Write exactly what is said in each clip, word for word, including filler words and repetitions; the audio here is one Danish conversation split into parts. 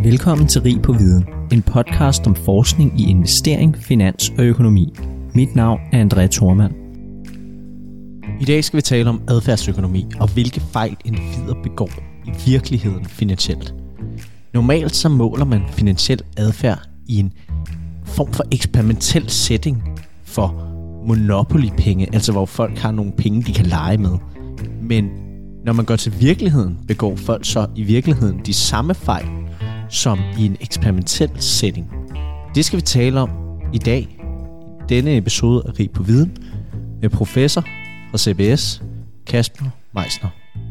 Velkommen til Rig på Viden, en podcast om forskning i investering, finans og økonomi. Mit navn er André Thormann. I dag skal vi tale om adfærdsøkonomi og hvilke fejl individer begår i virkeligheden finansielt. Normalt så måler man finansiel adfærd i en form for eksperimentel setting for monopoly-penge, altså hvor folk har nogle penge, de kan lege med. Men når man går til virkeligheden, begår folk så i virkeligheden de samme fejl som i en eksperimentel setting. Det skal vi tale om i dag, i denne episode af Rig på Viden, med professor fra C B S, Kasper Meisner.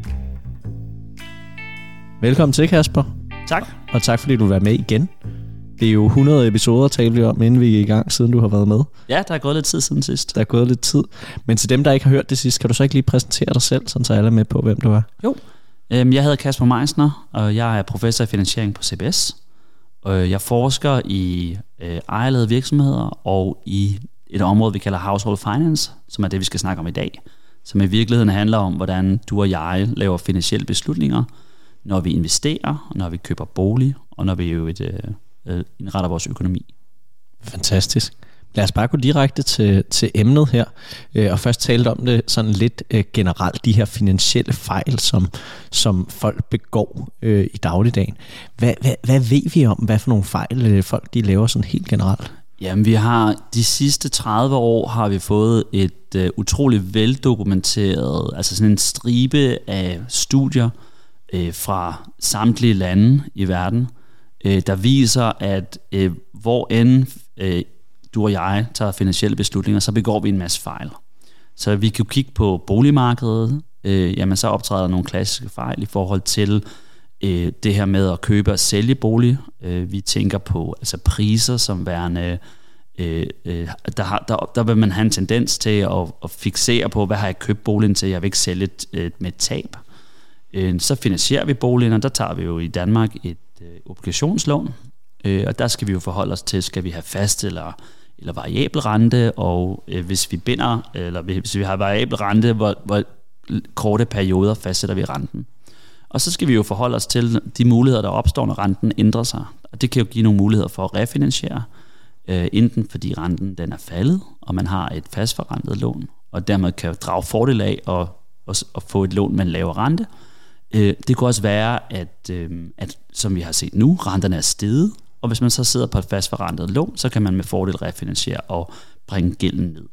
Velkommen til, Kasper. Tak. Og tak fordi du vil være med igen. Det er jo hundrede episoder, talte vi om, inden vi er i gang, siden du har været med. Ja, der er gået lidt tid siden sidst. Der er gået lidt tid. Men til dem, der ikke har hørt det sidst, kan du så ikke lige præsentere dig selv, så alle er med på, hvem du er? Jo. Jeg hedder Kasper Meisner, og jeg er professor i finansiering på C B S. Jeg forsker i ejerledede virksomheder og i et område, vi kalder household finance, som er det, vi skal snakke om i dag. Som i virkeligheden handler om, hvordan du og jeg laver finansielle beslutninger, når vi investerer, når vi køber bolig, og når vi jo et, øh, indretter vores økonomi. Fantastisk. Lad os bare gå direkte til, til emnet her, øh, og først tale om det sådan lidt øh, generelt, de her finansielle fejl, som, som folk begår øh, i dagligdagen. Hvad, hvad, hvad ved vi om, hvad for nogle fejl øh, folk de laver sådan helt generelt? Jamen, vi har de sidste tredive år har vi fået et øh, utroligt veldokumenteret, altså sådan en stribe af studier øh, fra samtlige lande i verden, øh, der viser, at øh, hvor end øh, du og jeg tager finansielle beslutninger, så begår vi en masse fejl. Så vi kan kigge på boligmarkedet, øh, jamen så optræder der nogle klassiske fejl i forhold til øh, det her med at købe og sælge bolig. Øh, vi tænker på altså priser som værende, øh, øh, der, har, der, der vil man have en tendens til at, at fixere på, hvad har jeg købt boligen til, jeg vil ikke sælge et, et, med et tab. Øh, så finansierer vi boligen, og der tager vi jo i Danmark et øh, obligationslån, øh, og der skal vi jo forholde os til, skal vi have fast eller eller variabel rente, og øh, hvis vi binder, eller hvis vi har variabel rente, hvor, hvor korte perioder fastsætter vi renten. Og så skal vi jo forholde os til de muligheder, der opstår, når renten ændrer sig. Og det kan jo give nogle muligheder for at refinansiere, øh, enten fordi renten den er faldet, og man har et fastforrentet lån, og dermed kan drage fordel af at, at, at få et lån med en lavere rente. Øh, det kunne også være, at, øh, at som vi har set nu, renterne er steget, og hvis man så sidder på et fastforrentet lån, så kan man med fordel refinansiere og bringe gælden ned.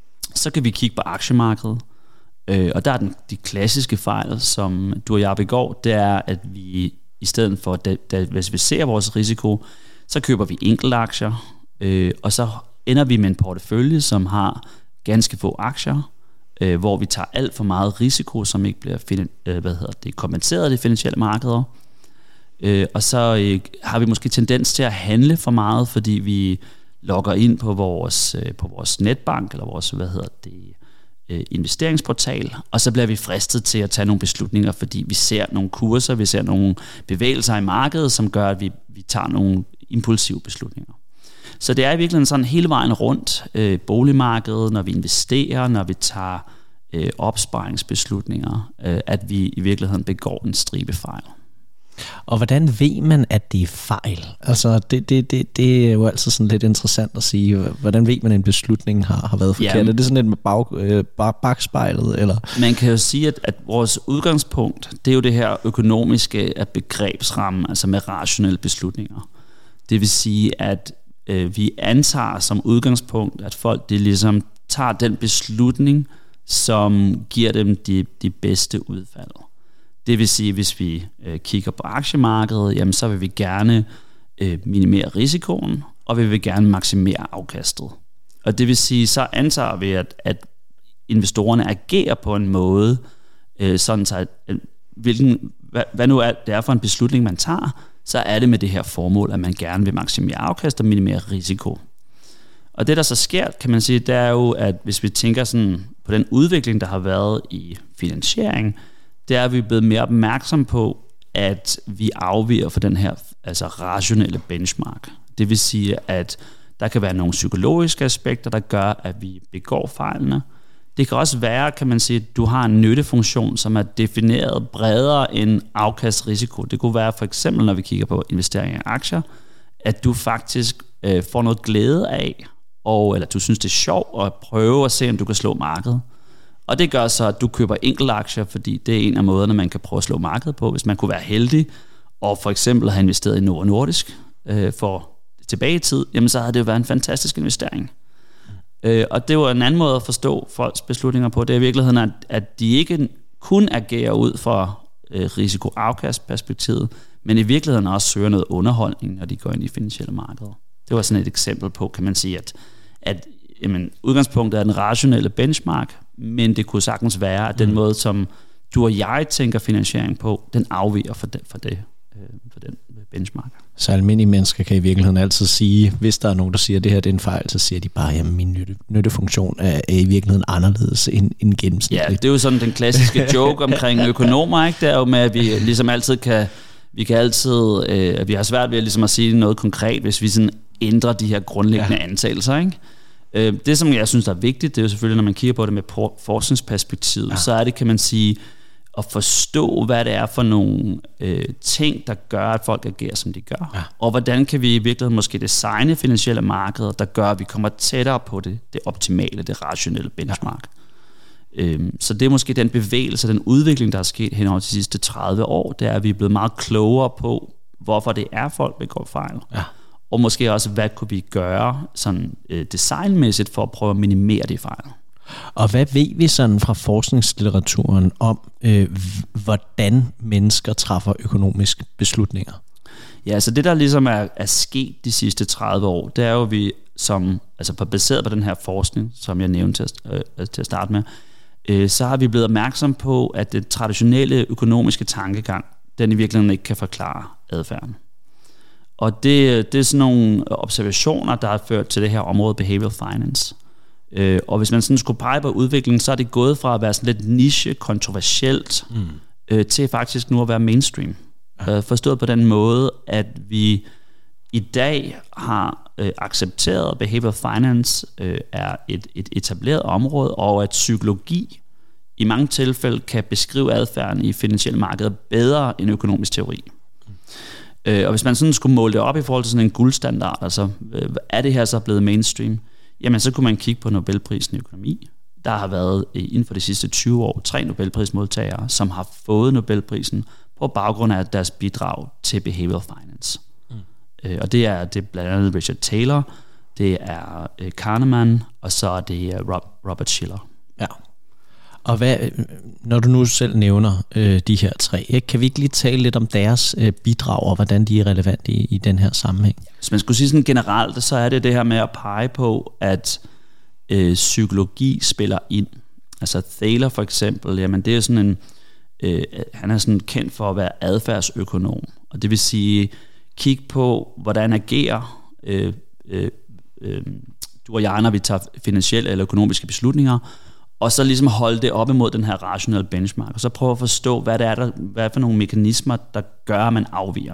Så kan vi kigge på aktiemarkedet, øh, og der er den, de klassiske fejl, som du og jeg begår, det er, at vi i stedet for, at da, hvis vi ser vores risiko, så køber vi enkeltaktier, øh, og så ender vi med en portefølje, som har ganske få aktier, øh, hvor vi tager alt for meget risiko, som ikke bliver finan- øh, hvad hedder det, kompenseret af de finansielle markeder. Øh, og så øh, har vi måske tendens til at handle for meget, fordi vi logger ind på vores, øh, på vores netbank, eller vores hvad hedder det, øh, investeringsportal, og så bliver vi fristet til at tage nogle beslutninger, fordi vi ser nogle kurser, vi ser nogle bevægelser i markedet, som gør, at vi, vi tager nogle impulsive beslutninger. Så det er i virkeligheden sådan hele vejen rundt, øh, boligmarkedet, når vi investerer, når vi tager øh, opsparingsbeslutninger, øh, at vi i virkeligheden begår en stribe fejl. Og hvordan ved man, at det er fejl? Altså, det, det, det, det er jo altid sådan lidt interessant at sige. Hvordan ved man, at en beslutning har, har været forkert? Ja. Er det sådan lidt med bag, øh, bagspejlet? Eller? Man kan jo sige, at, at vores udgangspunkt, det er jo det her økonomiske af begrebsramme, altså med rationelle beslutninger. Det vil sige, at øh, vi antager som udgangspunkt, at folk de ligesom tager den beslutning, som giver dem de, de bedste udfald. Det vil sige, hvis vi øh, kigger på aktiemarkedet, jamen, så vil vi gerne øh, minimere risikoen, og vi vil gerne maksimere afkastet. Og det vil sige, så antager vi, at, at investorerne agerer på en måde, øh, sådan så, at, øh, hvilken, hvad, hvad nu er det er for en beslutning, man tager, så er det med det her formål, at man gerne vil maksimere afkast og minimere risiko. Og det, der så sker, kan man sige, det er jo, at hvis vi tænker sådan på den udvikling, der har været i finansiering, det er, at vi er blevet mere opmærksom på, at vi afviger fra den her altså rationelle benchmark. Det vil sige, at der kan være nogle psykologiske aspekter, der gør, at vi begår fejlene. Det Det kan også være, kan man sige, at du har en nyttefunktion, som er defineret bredere end afkastrisiko. Det kunne være for eksempel, når vi kigger på investering i aktier, at du faktisk øh, får noget glæde af, og, eller du synes, det er sjovt at prøve at se, om du kan slå markedet. Og det gør så, at du køber enkeltaktier, fordi det er en af måderne, man kan prøve at slå markedet på. Hvis man kunne være heldig, og for eksempel have investeret i Novo Nordisk øh, for tilbage i tid, jamen så havde det jo været en fantastisk investering. Mm. Øh, og det var en anden måde at forstå folks beslutninger på. Det er i virkeligheden, at, at de ikke kun agerer ud fra øh, risiko-afkast-perspektivet, men i virkeligheden også søger noget underholdning, når de går ind i finansielle markeder. Det var sådan et eksempel på, kan man sige, at, at jamen, udgangspunktet er den rationelle benchmark, men det kunne sagtens være, at den mm. måde, som du og jeg tænker finansiering på, den afviger fra det, fra det, øh, fra den benchmark. Så almindelige mennesker kan i virkeligheden altid sige, hvis der er nogen, der siger, at det her det er en fejl, så siger de bare, at min nytte, nyttefunktion er, er i virkeligheden anderledes end, end gennemsnitligt. Ja, det er jo sådan den klassiske joke omkring økonomer, ikke? Det er jo med, at vi ligesom altid kan, vi kan altid, øh, vi har svært ved ligesom at sige noget konkret, hvis vi sådan ændrer de her grundlæggende ja. antagelser, ikke? Det, som jeg synes, der er vigtigt, det er jo selvfølgelig, når man kigger på det med forskningsperspektivet, ja. så er det, kan man sige, at forstå, hvad det er for nogle øh, ting, der gør, at folk agerer, som de gør. Ja. Og hvordan kan vi i virkeligheden måske designe finansielle markeder, der gør, at vi kommer tættere på det, det optimale, det rationelle benchmark. Ja. Øhm, så det er måske den bevægelse, den udvikling, der er sket hen over de sidste tredive år, det er, at vi er blevet meget klogere på, hvorfor det er, folk begår fejl. Ja. Og måske også, hvad kunne vi gøre sådan øh, designmæssigt for at prøve at minimere de fejl. Og hvad ved vi sådan fra forskningslitteraturen om, øh, hvordan mennesker træffer økonomiske beslutninger? Ja, så det der ligesom er, er sket de sidste tredive år, det er jo, vi som, altså baseret på den her forskning, som jeg nævnte til, øh, til at starte med, øh, så har vi blevet opmærksom på, at det traditionelle økonomiske tankegang, den i virkeligheden ikke kan forklare adfærden. Og det, det er sådan nogle observationer, der har ført til det her område behavioral finance. Øh, og hvis man sådan skulle pege på udviklingen, så er det gået fra at være sådan lidt niche, kontroversielt, mm. øh, til faktisk nu at være mainstream. Ja. Øh, forstået på den måde, at vi i dag har øh, accepteret, at behavioral finance øh, er et, et etableret område, og at psykologi i mange tilfælde kan beskrive adfærden i finansielle markeder bedre end økonomisk teori. Og hvis man sådan skulle måle det op i forhold til sådan en guldstandard, altså er det her så blevet mainstream, jamen så kunne man kigge på Nobelprisen i økonomi. Der har været inden for de sidste tyve år tre Nobelprismodtagere, som har fået Nobelprisen på baggrund af deres bidrag til behavioral finance. Mm. Og det er, det er blandt andet Richard Taylor, det er Kahneman, og så er det Robert Shiller. Ja. Og hvad, når du nu selv nævner øh, de her tre, ikke, kan vi ikke lige tale lidt om deres øh, bidrag, og hvordan de er relevante i, i den her sammenhæng? Hvis man skulle sige sådan generelt, så er det det her med at pege på, at øh, psykologi spiller ind. Altså Thaler for eksempel, jamen det er sådan en, øh, han er sådan kendt for at være adfærdsøkonom, og det vil sige, kig på, hvordan agerer øh, øh, øh, du og jeg, når vi tager finansielle eller økonomiske beslutninger, og så ligesom holde det op imod den her rationelle benchmark, og så prøve at forstå, hvad det er, der, hvad er for nogle mekanismer, der gør, at man afviger.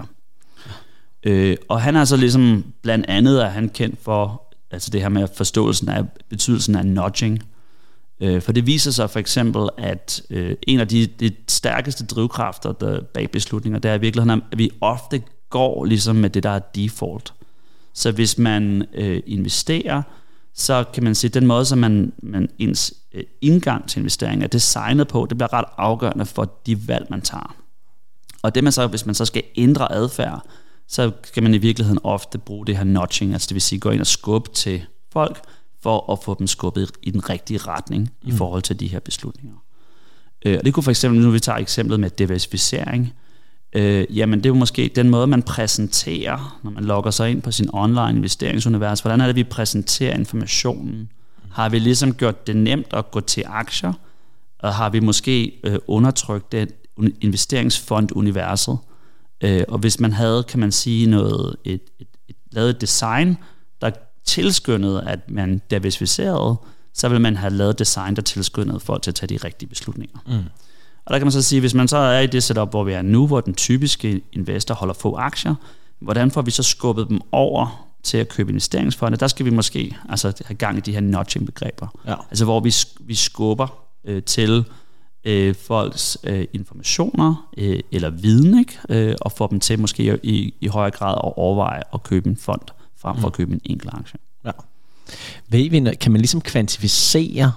Ja. Øh, og han er så ligesom, blandt andet er han kendt for, altså det her med forståelsen af betydelsen af nudging. Øh, for det viser sig for eksempel, at øh, en af de, de stærkeste drivkræfter der bag beslutninger, det er i virkeligheden, at vi ofte går ligesom med det, der er default. Så hvis man øh, investerer, så kan man sige, at den måde, som man, man ens indgang til investering er designet på, det bliver ret afgørende for de valg, man tager. Og det man så, hvis man så skal ændre adfærd, så kan man i virkeligheden ofte bruge det her nudging, altså det vil sige gå ind og skubbe til folk, for at få dem skubbet i den rigtige retning mm. i forhold til de her beslutninger. Og det kunne for eksempel, nu vi tager eksemplet med diversificering, Øh, jamen det er jo måske den måde, man præsenterer, når man logger sig ind på sin online investeringsunivers. Hvordan er det, vi præsenterer informationen? Har vi ligesom gjort det nemt at gå til aktier? Og har vi måske øh, undertrykt det investeringsfond-universet? Øh, og hvis man havde, kan man sige, noget, et, et, et, lavet et design, der tilskyndede, at man diversificerede, så ville man have lavet design, der tilskyndede folk til at tage de rigtige beslutninger. Mm. Og der kan man så sige, hvis man så er i det setup, hvor vi er nu, hvor den typiske investor holder få aktier, hvordan får vi så skubbet dem over til at købe investeringsfonde, der skal vi måske altså, have gang i de her nudging-begreber. Ja. Altså hvor vi, vi skubber øh, til øh, folks øh, informationer øh, eller viden, ikke? Øh, og får dem til måske i, i højere grad at overveje at købe en fond, frem for mm. at købe en enkelt aktie. Ja. Ved vi, kan man ligesom kvantificere,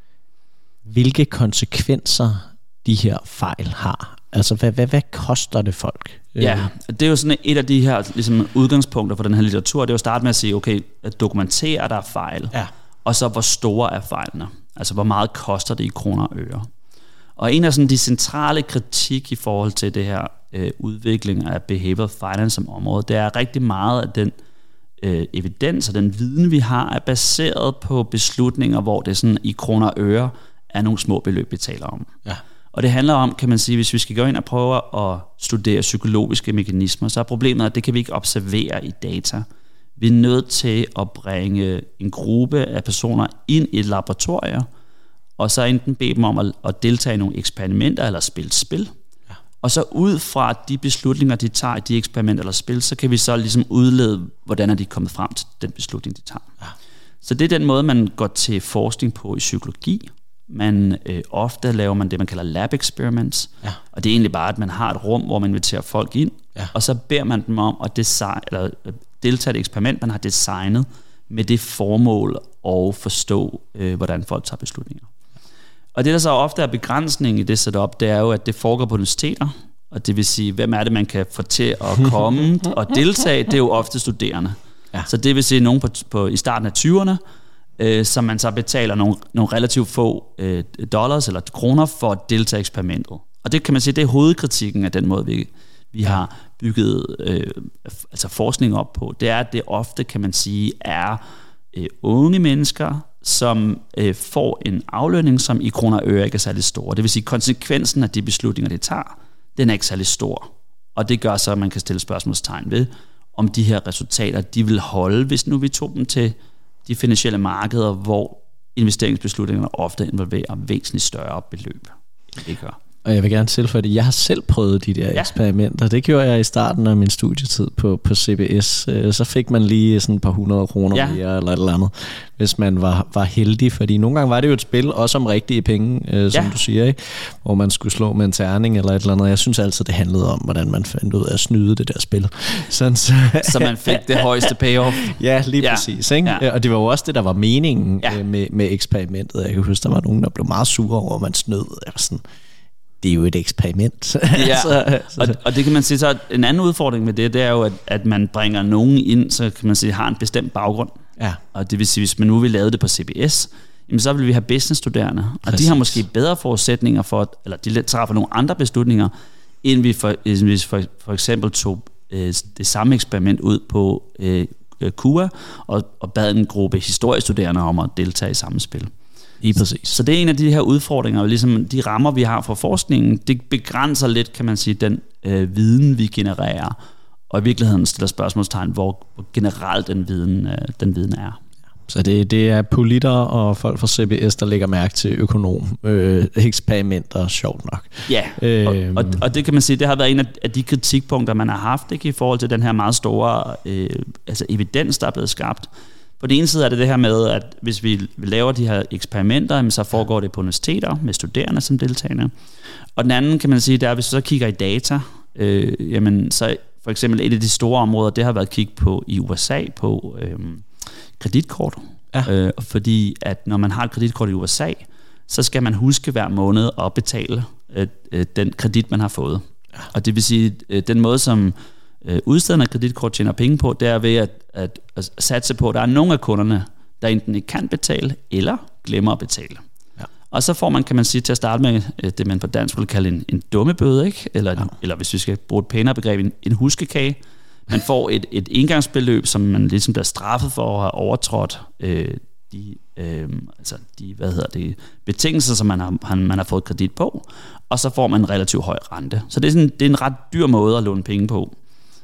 hvilke konsekvenser de her fejl har? Altså, hvad, hvad, hvad koster det folk? Ja, det er jo sådan et af de her ligesom, udgangspunkter for den her litteratur. Det er jo at starte med at sige, okay, at dokumentere, der er fejl. Ja. Og så, hvor store er fejlene? Altså, hvor meget koster det i kroner og øre? Og en af sådan, de centrale kritik i forhold til det her øh, udvikling af behavioral finance som område, det er rigtig meget af den øh, evidens og den viden, vi har, er baseret på beslutninger, hvor det sådan i kroner og øre er nogle små beløb, vi taler om. Ja. Og det handler om, kan man sige, hvis vi skal gå ind og prøve at studere psykologiske mekanismer, så er problemet, at det kan vi ikke observere i data. Vi er nødt til at bringe en gruppe af personer ind i et laboratorium, og så enten bede dem om at, at deltage i nogle eksperimenter eller spille spil. Ja. Og så ud fra de beslutninger, de tager i de eksperimenter eller spil, så kan vi så ligesom udlede, hvordan er de kommet frem til den beslutning, de tager. Ja. Så det er den måde, man går til forskning på i psykologi. Man øh, ofte laver man det, man kalder lab experiments, ja. Og det er egentlig bare, at man har et rum, hvor man inviterer folk ind, ja. Og så beder man dem om at design, eller, deltage i et eksperiment, man har designet med det formål at forstå, øh, hvordan folk tager beslutninger. Og det, der så ofte er begrænsning i det setup, det er jo, at det foregår på universiteter, og det vil sige, hvem er det, man kan få til at komme og deltage, det er jo ofte studerende. Ja. Så det vil sige, nogen på, på, i starten af tyverne, øh, som man så betaler nogle, nogle relativt få øh, dollars eller kroner for at deltage i eksperimentet. Og det kan man sige, det er hovedkritikken af den måde, vi, vi har bygget øh, altså forskning op på. Det er, at det ofte, kan man sige, er øh, unge mennesker, som øh, får en aflønning, som i kroner og øre ikke er særlig stor. Det vil sige, konsekvensen af de beslutninger, de tager, den er ikke særlig stor. Og det gør så, at man kan stille spørgsmålstegn ved, om de her resultater, de vil holde, hvis nu vi tog dem til de finansielle markeder, hvor investeringsbeslutningerne ofte involverer væsentligt større beløb, end det gør. Og jeg vil gerne tilføje det. Jeg har selv prøvet de der ja. eksperimenter. Det gjorde jeg i starten af min studietid på, på C B S. Så fik man lige sådan et par hundrede kroner ja. mere eller et eller andet, hvis man var, var heldig. Fordi nogle gange var det jo et spil, også om rigtige penge, øh, som ja. du siger, ikke? Hvor man skulle slå med en terning eller et eller andet. Jeg synes altid, det handlede om, hvordan man fandt ud af at snyde det der spil. Sådan, så, så man fik det højeste payoff. Ja, lige ja. præcis. Ikke? Ja. Og det var jo også det, der var meningen ja. med, med eksperimentet. Jeg kan huske, der var nogen, der blev meget sure over, at man snød. Sådan, det er jo et eksperiment. Ja, så, så. Og, og det kan man sige, så en anden udfordring med det, det er jo, at, at man bringer nogen ind, så kan man sige, har en bestemt baggrund. Ja. Og det vil sige, hvis man nu vil lave det på C B S, jamen så vil vi have businessstuderende, og Præcis. de har måske bedre forudsætninger for, eller de træffer nogle andre beslutninger, end vi for, hvis for, for eksempel tog øh, det samme eksperiment ud på øh, Q A og, og bad en gruppe historiestuderende om at deltage i samme spil. Lige præcis. Så det er en af de her udfordringer, og ligesom de rammer, vi har for forskningen, det begrænser lidt, kan man sige, den øh, viden, vi genererer, og i virkeligheden stiller spørgsmålstegn, hvor, hvor generelt den viden, øh, den viden er. Så det, det er politikere og folk fra C B S, der lægger mærke til økonom øh, eksperimenter, sjovt nok. Ja, øh, og, og, og det kan man sige, det har været en af de kritikpunkter, man har haft, ikke, i forhold til den her meget store øh, altså evidens, der er blevet skabt. På den ene side er det det her med, at hvis vi laver de her eksperimenter, så foregår det på universiteter med studerende som deltagende. Og den anden, kan man sige, det er, hvis vi så kigger i data, øh, jamen så for eksempel et af de store områder, det har været kig på i U S A på øh, kreditkort. Ja. Øh, fordi at når man har et kreditkort i U S A, så skal man huske hver måned at betale øh, øh, den kredit, man har fået. Ja. Og det vil sige, øh, den måde, som udstederne af kreditkort tjener penge på, det er ved at, at, at satse på, at der er nogle af kunderne, der enten ikke kan betale, eller glemmer at betale. Ja. Og så får man, kan man sige, til at starte med det, man på dansk vil kalde en, en dummebøde, ikke? Eller, ja. eller hvis vi skal bruge et pænere begreb, en, en huskekage. Man får et, et engangsbeløb, som man ligesom bliver straffet for at have overtrådt øh, de, øh, altså de hvad hedder det, betingelser, som man har, man har fået kredit på, og så får man en relativt høj rente. Så det er, sådan, det er en ret dyr måde at låne penge på,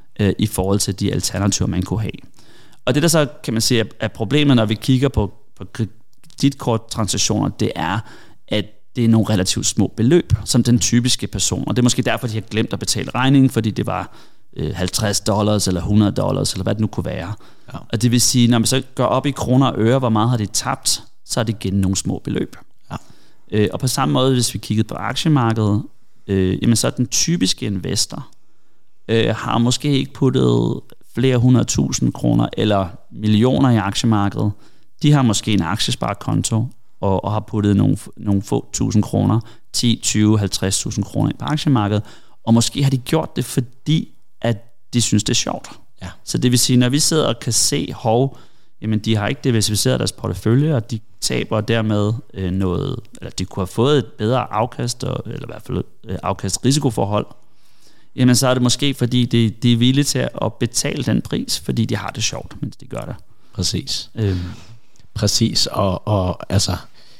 i forhold til de alternativer, man kunne have. Og det der så, kan man sige, er problemet, når vi kigger på, på kreditkorttransaktioner, det er, at det er nogle relativt små beløb, som den typiske person, og det er måske derfor, de har glemt at betale regningen, fordi det var øh, halvtreds dollars eller hundrede dollars, eller hvad det nu kunne være. Ja. Og det vil sige, når man så går op i kroner og øre, hvor meget har de tabt, så er det igen nogle små beløb. Ja. Øh, og på samme måde, hvis vi kiggede på aktiemarkedet, øh, jamen så er den typiske investor, øh, har måske ikke puttet flere hundrede tusind kroner eller millioner i aktiemarkedet. De har måske en aktiesparekonto og, og har puttet nogle, nogle få tusind kroner, ti, tyve, halvtreds tusind kroner ind på aktiemarkedet, og måske har de gjort det, fordi at de synes, det er sjovt. Ja. Så det vil sige, når vi sidder og kan se, hov, jamen de har ikke diversificeret deres portefølje, og de taber dermed øh, noget, eller de kunne have fået et bedre afkast, og, eller i hvert fald øh, afkast-risikoforhold, jamen så er det måske, fordi de, de er villige til at betale den pris, fordi de har det sjovt, mens de gør det. Præcis. Øhm. Præcis, og, og altså,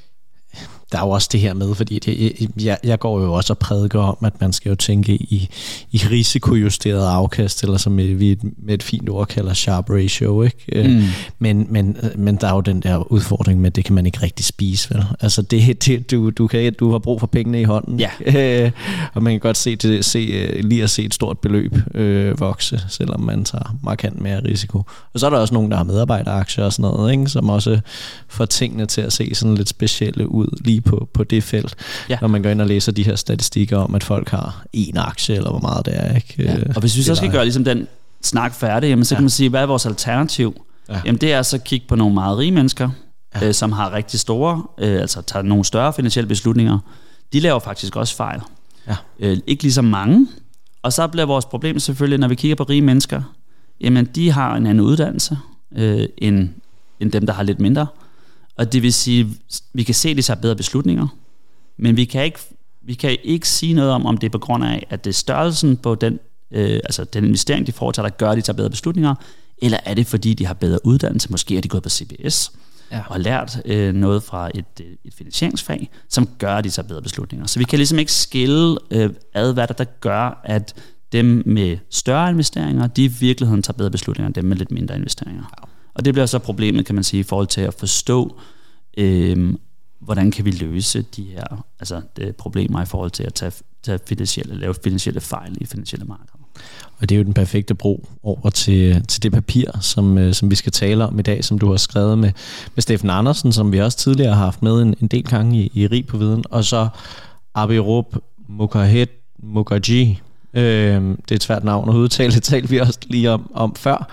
der er jo også det her med, fordi det, jeg, jeg går jo også og prædiker om, at man skal jo tænke i, i risikojusteret afkast, eller som vi med et fint ord kalder sharp ratio, ikke? Mm. Men, men, men der er jo den der udfordring med, at det kan man ikke rigtig spise, vel? Altså, det, det, du, du, kan, du har brug for pengene i hånden, ja. Og man kan godt se, det, se lige at se et stort beløb øh, vokse, selvom man tager markant mere risiko. Og så er der også nogen, der har medarbejderaktier og sådan noget, ikke? Som også får tingene til at se sådan lidt specielle ud lige på, på det felt, ja. Når man går ind og læser de her statistikker om, at folk har én aktie, eller hvor meget det er, ikke? Ja. Og hvis vi så skal gøre ligesom den snak færdig, jamen, så ja. Kan man sige, hvad er vores alternativ? Ja. Jamen det er så at kigge på nogle meget rige mennesker, ja. øh, som har rigtig store, øh, altså tager nogle større finansielle beslutninger. De laver faktisk også fejl. Ja. Øh, ikke lige så mange. Og så bliver vores problem selvfølgelig, når vi kigger på rige mennesker, jamen de har en anden uddannelse, øh, end, end dem, der har lidt mindre. Og det vil sige, vi kan se, at de tager bedre beslutninger, men vi kan ikke, vi kan ikke sige noget om, om det er på grund af, at det er størrelsen på den, øh, altså den investering, de foretager, der gør, at de tager bedre beslutninger, eller er det, fordi de har bedre uddannelse, måske er de gået på C B S, ja. Og har lært øh, noget fra et, et finansieringsfag, som gør, at de tager bedre beslutninger. Så vi kan ligesom ikke skille øh, ad, hvad der, der gør, at dem med større investeringer, de i virkeligheden tager bedre beslutninger, end dem med lidt mindre investeringer. Ja. Og det bliver så problemet, kan man sige, i forhold til at forstå, øh, hvordan kan vi løse de her altså de problemer i forhold til at tage, tage finansielle, lave finansielle fejl i finansielle markeder. Og det er jo den perfekte bro over til, til det papir, som, som vi skal tale om i dag, som du har skrevet med, med Steffen Andersen, som vi også tidligere har haft med en, en del gange i, i Rig på Viden, og så Abirup Mukherjee Mukherjee. Øh, det er et svært navn at udtale, det talte vi også lige om, om før.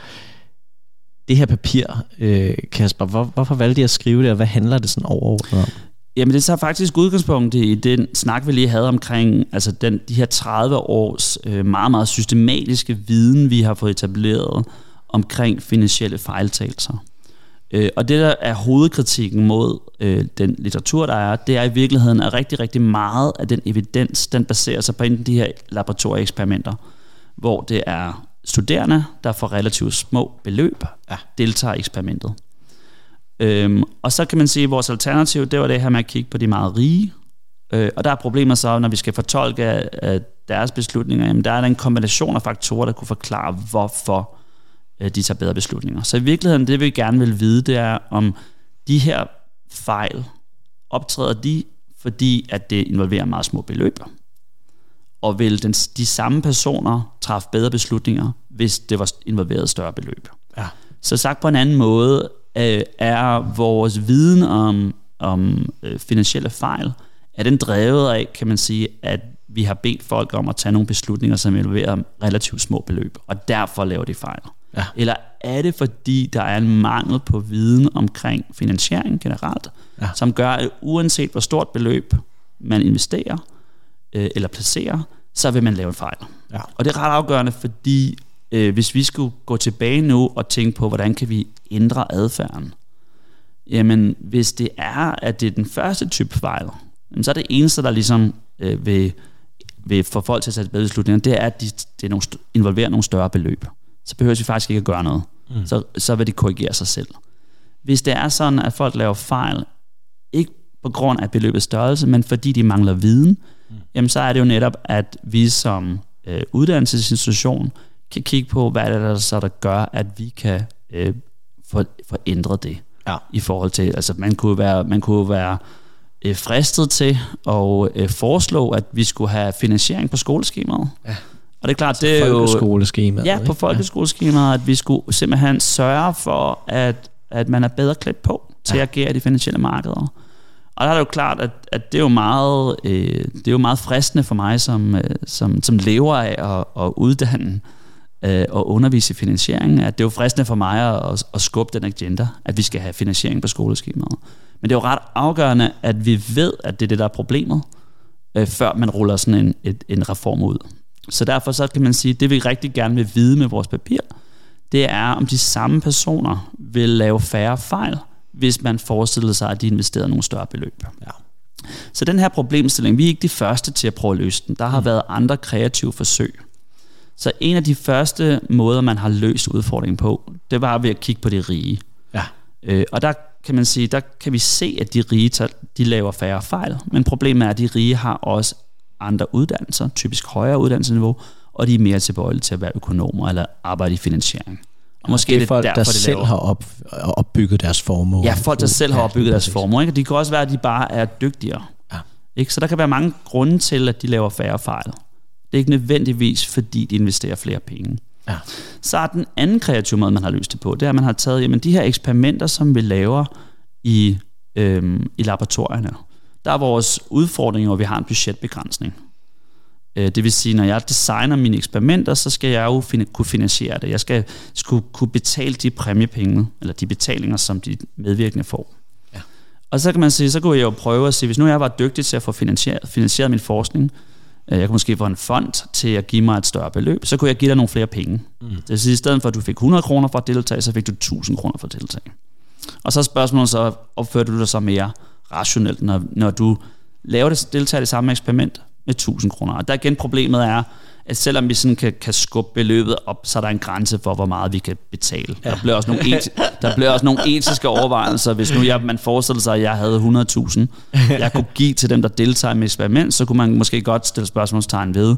Det her papir, øh, Kasper, hvor, hvorfor valgte jeg at skrive det, og hvad handler det sådan overordnet om? Jamen det er så faktisk udgangspunkt i den snak, vi lige havde omkring altså den, de her tredive års øh, meget, meget systematiske viden, vi har fået etableret omkring finansielle fejltagelser. Øh, og det, der er hovedkritikken mod øh, den litteratur, der er, det er i virkeligheden, at rigtig, rigtig meget af den evidens, den baserer sig på enten de her laboratorieeksperimenter, hvor det er studerende, der får relativt små beløb, ja. Deltager i eksperimentet. Øhm, og så kan man sige, at vores alternativ, det var det her med at kigge på de meget rige. Øh, og der er problemer så, når vi skal fortolke øh, deres beslutninger, jamen der er der en kombination af faktorer, der kunne forklare, hvorfor øh, de tager bedre beslutninger. Så i virkeligheden, det vi gerne vil vide, det er, om de her fejl optræder de, fordi at det involverer meget små beløb. Og vil den, de samme personer træffe bedre beslutninger, hvis det var involveret større beløb. Ja. Så sagt på en anden måde, øh, er vores viden om, om øh, finansielle fejl, er den drevet af, kan man sige, at vi har bedt folk om at tage nogle beslutninger, som involverer relativt små beløb, og derfor laver de fejl. Ja. Eller er det, fordi der er en mangel på viden omkring finansiering generelt, ja. Som gør, at uanset hvor stort beløb man investerer, eller placerer, så vil man lave en fejl. Ja. Og det er ret afgørende, fordi øh, hvis vi skulle gå tilbage nu og tænke på, hvordan kan vi ændre adfærden, jamen hvis det er, at det er den første type fejl, så er det eneste, der ligesom øh, vil, vil få folk til at tage bedre beslutninger, det er, at de, det er nogle, involverer nogle større beløb. Så behøver vi faktisk ikke at gøre noget. Mm. Så, så vil de korrigere sig selv. Hvis det er sådan, at folk laver fejl, ikke på grund af beløbets størrelse, men fordi de mangler viden, mm. jamen så er det jo netop, at vi som øh, uddannelsesinstitution kan kigge på, hvad er det så, der gør, at vi kan øh, få, få ændret det. Ja. I forhold til, altså man kunne være, man kunne være øh, fristet til at øh, foreslå, at vi skulle have finansiering på skoleskemaet. Ja. Og det er klart, det er jo... Folkeskoleskemaet. Ja, på folkeskoleskemaet, at vi skulle simpelthen sørge for, at, at man er bedre klædt på til ja. at agere i de finansielle markeder. Og der er det jo klart, at, at det, er jo meget, øh, det er jo meget fristende for mig, som, øh, som, som lever af at, at uddanne øh, og undervise i finansiering, at det er jo fristende for mig at, at skubbe den agenda, at vi skal have finansiering på skoleskemaet. Men det er jo ret afgørende, at vi ved, at det er det, der er problemet, øh, før man ruller sådan en, et, en reform ud. Så derfor så kan man sige, at det vi rigtig gerne vil vide med vores papir, det er, om de samme personer vil lave færre fejl, hvis man forestiller sig, at de investerer nogle større beløb. Ja. Så den her problemstilling, vi er ikke de første til at prøve at løse den. Der har mm. været andre kreative forsøg. Så en af de første måder, man har løst udfordringen på, det var ved at kigge på de rige. Ja. Øh, og der kan man sige, der kan vi se, at de rige de laver færre fejl. Men problemet er, at de rige har også andre uddannelser, typisk højere uddannelsesniveau, og de er mere tilbøjelige til at være økonomer eller arbejde i finansiering. Og måske det er folk, det derfor, der selv laver. har op, opbygget deres formue. Ja, folk, der selv har opbygget deres formue. Ikke? Det kan også være, at de bare er dygtigere. Ja. Ikke? Så der kan være mange grunde til, at de laver færre fejl. Det er ikke nødvendigvis, fordi de investerer flere penge. Ja. Så er den anden kreative måde, man har løst det på, det er, at man har taget jamen, de her eksperimenter, som vi laver i, øhm, i laboratorierne. Der er vores udfordring, hvor vi har en budgetbegrænsning. Det vil sige, når jeg designer mine eksperimenter, så skal jeg jo fin- kunne finansiere det. Jeg skal skulle kunne betale de præmiepenge, eller de betalinger, som de medvirkende får. Ja. Og så kan man sige, så kunne jeg jo prøve at se, hvis nu jeg var dygtig til at få finansieret, finansieret min forskning, jeg kunne måske få en fond til at give mig et større beløb, så kunne jeg give dig nogle flere penge. Mm. Det vil sige, i stedet for at du fik hundrede kroner for at deltage, så fik du tusind kroner for at deltage. Og så er spørgsmålet, så opfører du dig så mere rationelt, når, når du laver det, deltager i det samme eksperiment med tusind kroner. Og der igen problemet er, at selvom vi sådan kan, kan skubbe beløbet op, så er der en grænse for, hvor meget vi kan betale. Ja. Der bliver også nogle, eti- der bliver også nogle etiske overvejelser. Hvis nu jeg, man forestiller sig, at jeg havde hundrede tusind, jeg kunne give til dem, der deltager med eksperiment, så kunne man måske godt stille spørgsmålstegn ved,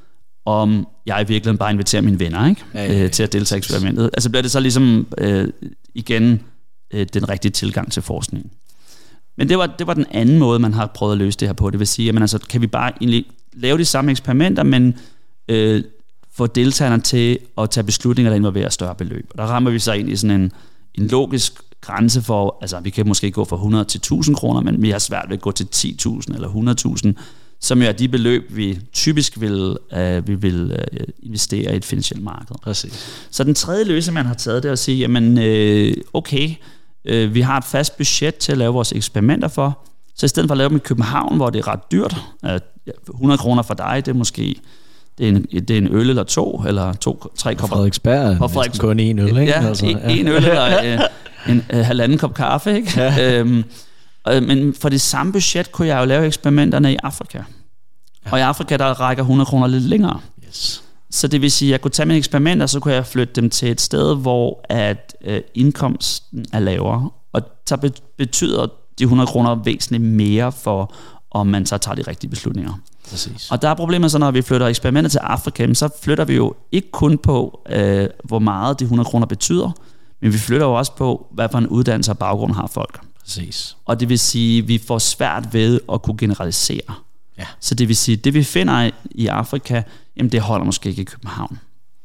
om jeg i virkeligheden bare inviterer mine venner, ikke? Ja, ja, ja. Øh, til at deltage i eksperimentet. Altså bliver det så ligesom øh, igen øh, den rigtige tilgang til forskningen. Men det var, det var den anden måde, man har prøvet at løse det her på. Det vil sige, at altså, kan vi bare egentlig lave de samme eksperimenter, men øh, få deltagerne til at tage beslutninger, der involverer større beløb. Og der rammer vi så ind i sådan en, en logisk grænse for, altså vi kan måske gå fra hundrede til tusind kroner, men vi har svært ved at gå til ti tusind eller hundrede tusind, som jo er de beløb, vi typisk vil, øh, vi vil øh, investere i et finansielt marked. Præcis. Så den tredje løsning, man har taget, det er at sige, jamen øh, okay, øh, vi har et fast budget til at lave vores eksperimenter for, så i stedet for at lave dem i København, hvor det er ret dyrt, øh, hundrede kroner for dig, det er måske det er, en, det er en øl eller to, eller to, tre kopper. Frederiksberg og Frederiksberg kun en øl, ikke? Ja, altså, ja. en øl eller øh, en øh, halvanden kop kaffe, ikke? Ja. Øhm, øh, men for det samme budget kunne jeg jo lave eksperimenterne i Afrika. Ja. Og i Afrika, der rækker hundrede kroner lidt længere. Yes. Så det vil sige, at jeg kunne tage mine eksperimenter, så kunne jeg flytte dem til et sted, hvor at, øh, indkomsten er lavere. Og så betyder de hundrede kroner væsentligt mere for, om man så tager de rigtige beslutninger. Præcis. Og der er problemet så, når vi flytter eksperimenter til Afrika, så flytter vi jo ikke kun på, øh, hvor meget de hundrede kroner betyder, men vi flytter jo også på, hvad for en uddannelse og baggrund har folk. Præcis. Og det vil sige, at vi får svært ved at kunne generalisere. Ja. Så det vil sige, at det vi finder i Afrika, jamen det holder måske ikke i København.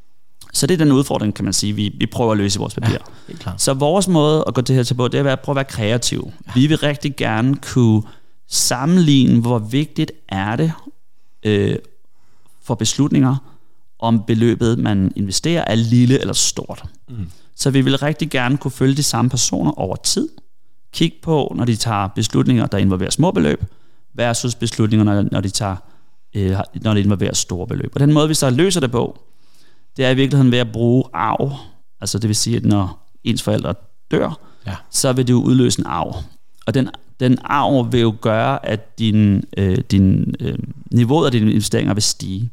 Så det er den udfordring, kan man sige, vi, vi prøver at løse i vores papir. Ja, så vores måde at gå det her til på, det er at prøve at være kreativ. Ja. Vi vil rigtig gerne kunne sammenligne, hvor vigtigt er det øh, for beslutninger, om beløbet, man investerer, er lille eller stort. Mm. Så vi vil rigtig gerne kunne følge de samme personer over tid. Kig på, når de tager beslutninger, der involverer små beløb, versus beslutninger, når de tager, øh, når de involverer store beløb. Og den måde, vi så løser det på, det er i virkeligheden ved at bruge arv. Altså det vil sige, at når ens forældre dør, ja. så vil det jo udløse en arv. Og den, den arv vil jo gøre, at din, øh, din, øh, niveauet af dine investeringer vil stige.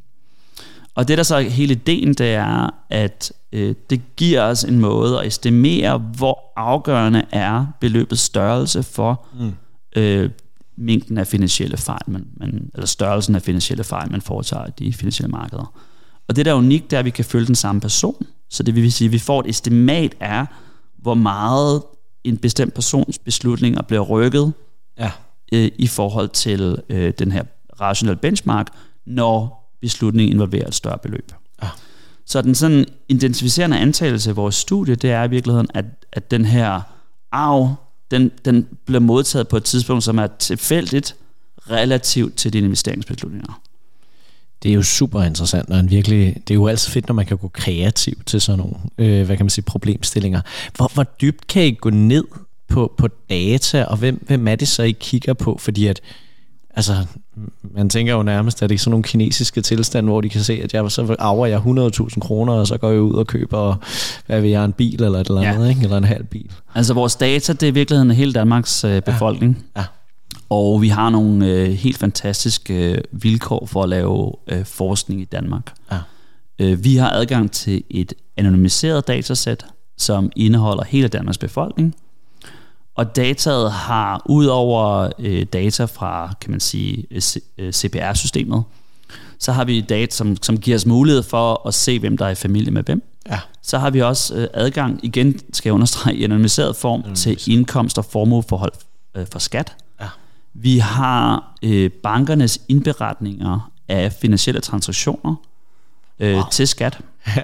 Og det der så er hele ideen, det er, at øh, det giver os en måde at estimere, hvor afgørende er beløbets størrelse for mm. øh, mængden af finansielle fejl, man, man, eller størrelsen af finansielle fejl, man foretager i de finansielle markeder. Og det der er unikt, det er, at vi kan følge den samme person. Så det vil sige, at vi får et estimat af, hvor meget en bestemt persons beslutninger bliver rykket ja. øh, i forhold til øh, den her rationelle benchmark, når beslutningen involverer et større beløb. Ja. Så den sådan identificerende antagelse i vores studie, det er i virkeligheden, at, at den her arv, den, den bliver modtaget på et tidspunkt, som er tilfældigt relativt til dine investeringsbeslutninger. Det er jo super interessant, og en virkelig, det er jo altid fedt, når man kan gå kreativt til sådan nogle, øh, hvad kan man sige, problemstillinger. Hvor, hvor dybt kan I gå ned på, på data, og hvem, hvem er det så, I kigger på? Fordi at, altså, man tænker jo nærmest, at det er sådan nogle kinesiske tilstande, hvor de kan se, at jeg, så arver jeg hundrede tusind kroner, og så går jeg ud og køber, hvad ved jeg, en bil eller et eller andet, ja. ikke? Eller en halv bil. Altså vores data, det er i virkeligheden hele Danmarks øh, befolkning. Ja. Ja. Og vi har nogle øh, helt fantastiske øh, vilkår for at lave øh, forskning i Danmark. Ja. Øh, vi har adgang til et anonymiseret datasæt, som indeholder hele Danmarks befolkning. Og dataet har udover øh, data fra, kan man sige, C P R-systemet, så har vi data, som, som giver os mulighed for at se, hvem der er i familie med hvem. Ja. Så har vi også øh, adgang, igen skal jeg understrege, i anonymiseret form til indkomst- og formueforhold øh, for skat. Ja. Vi har øh, bankernes indberetninger af finansielle transaktioner øh, wow. til skat.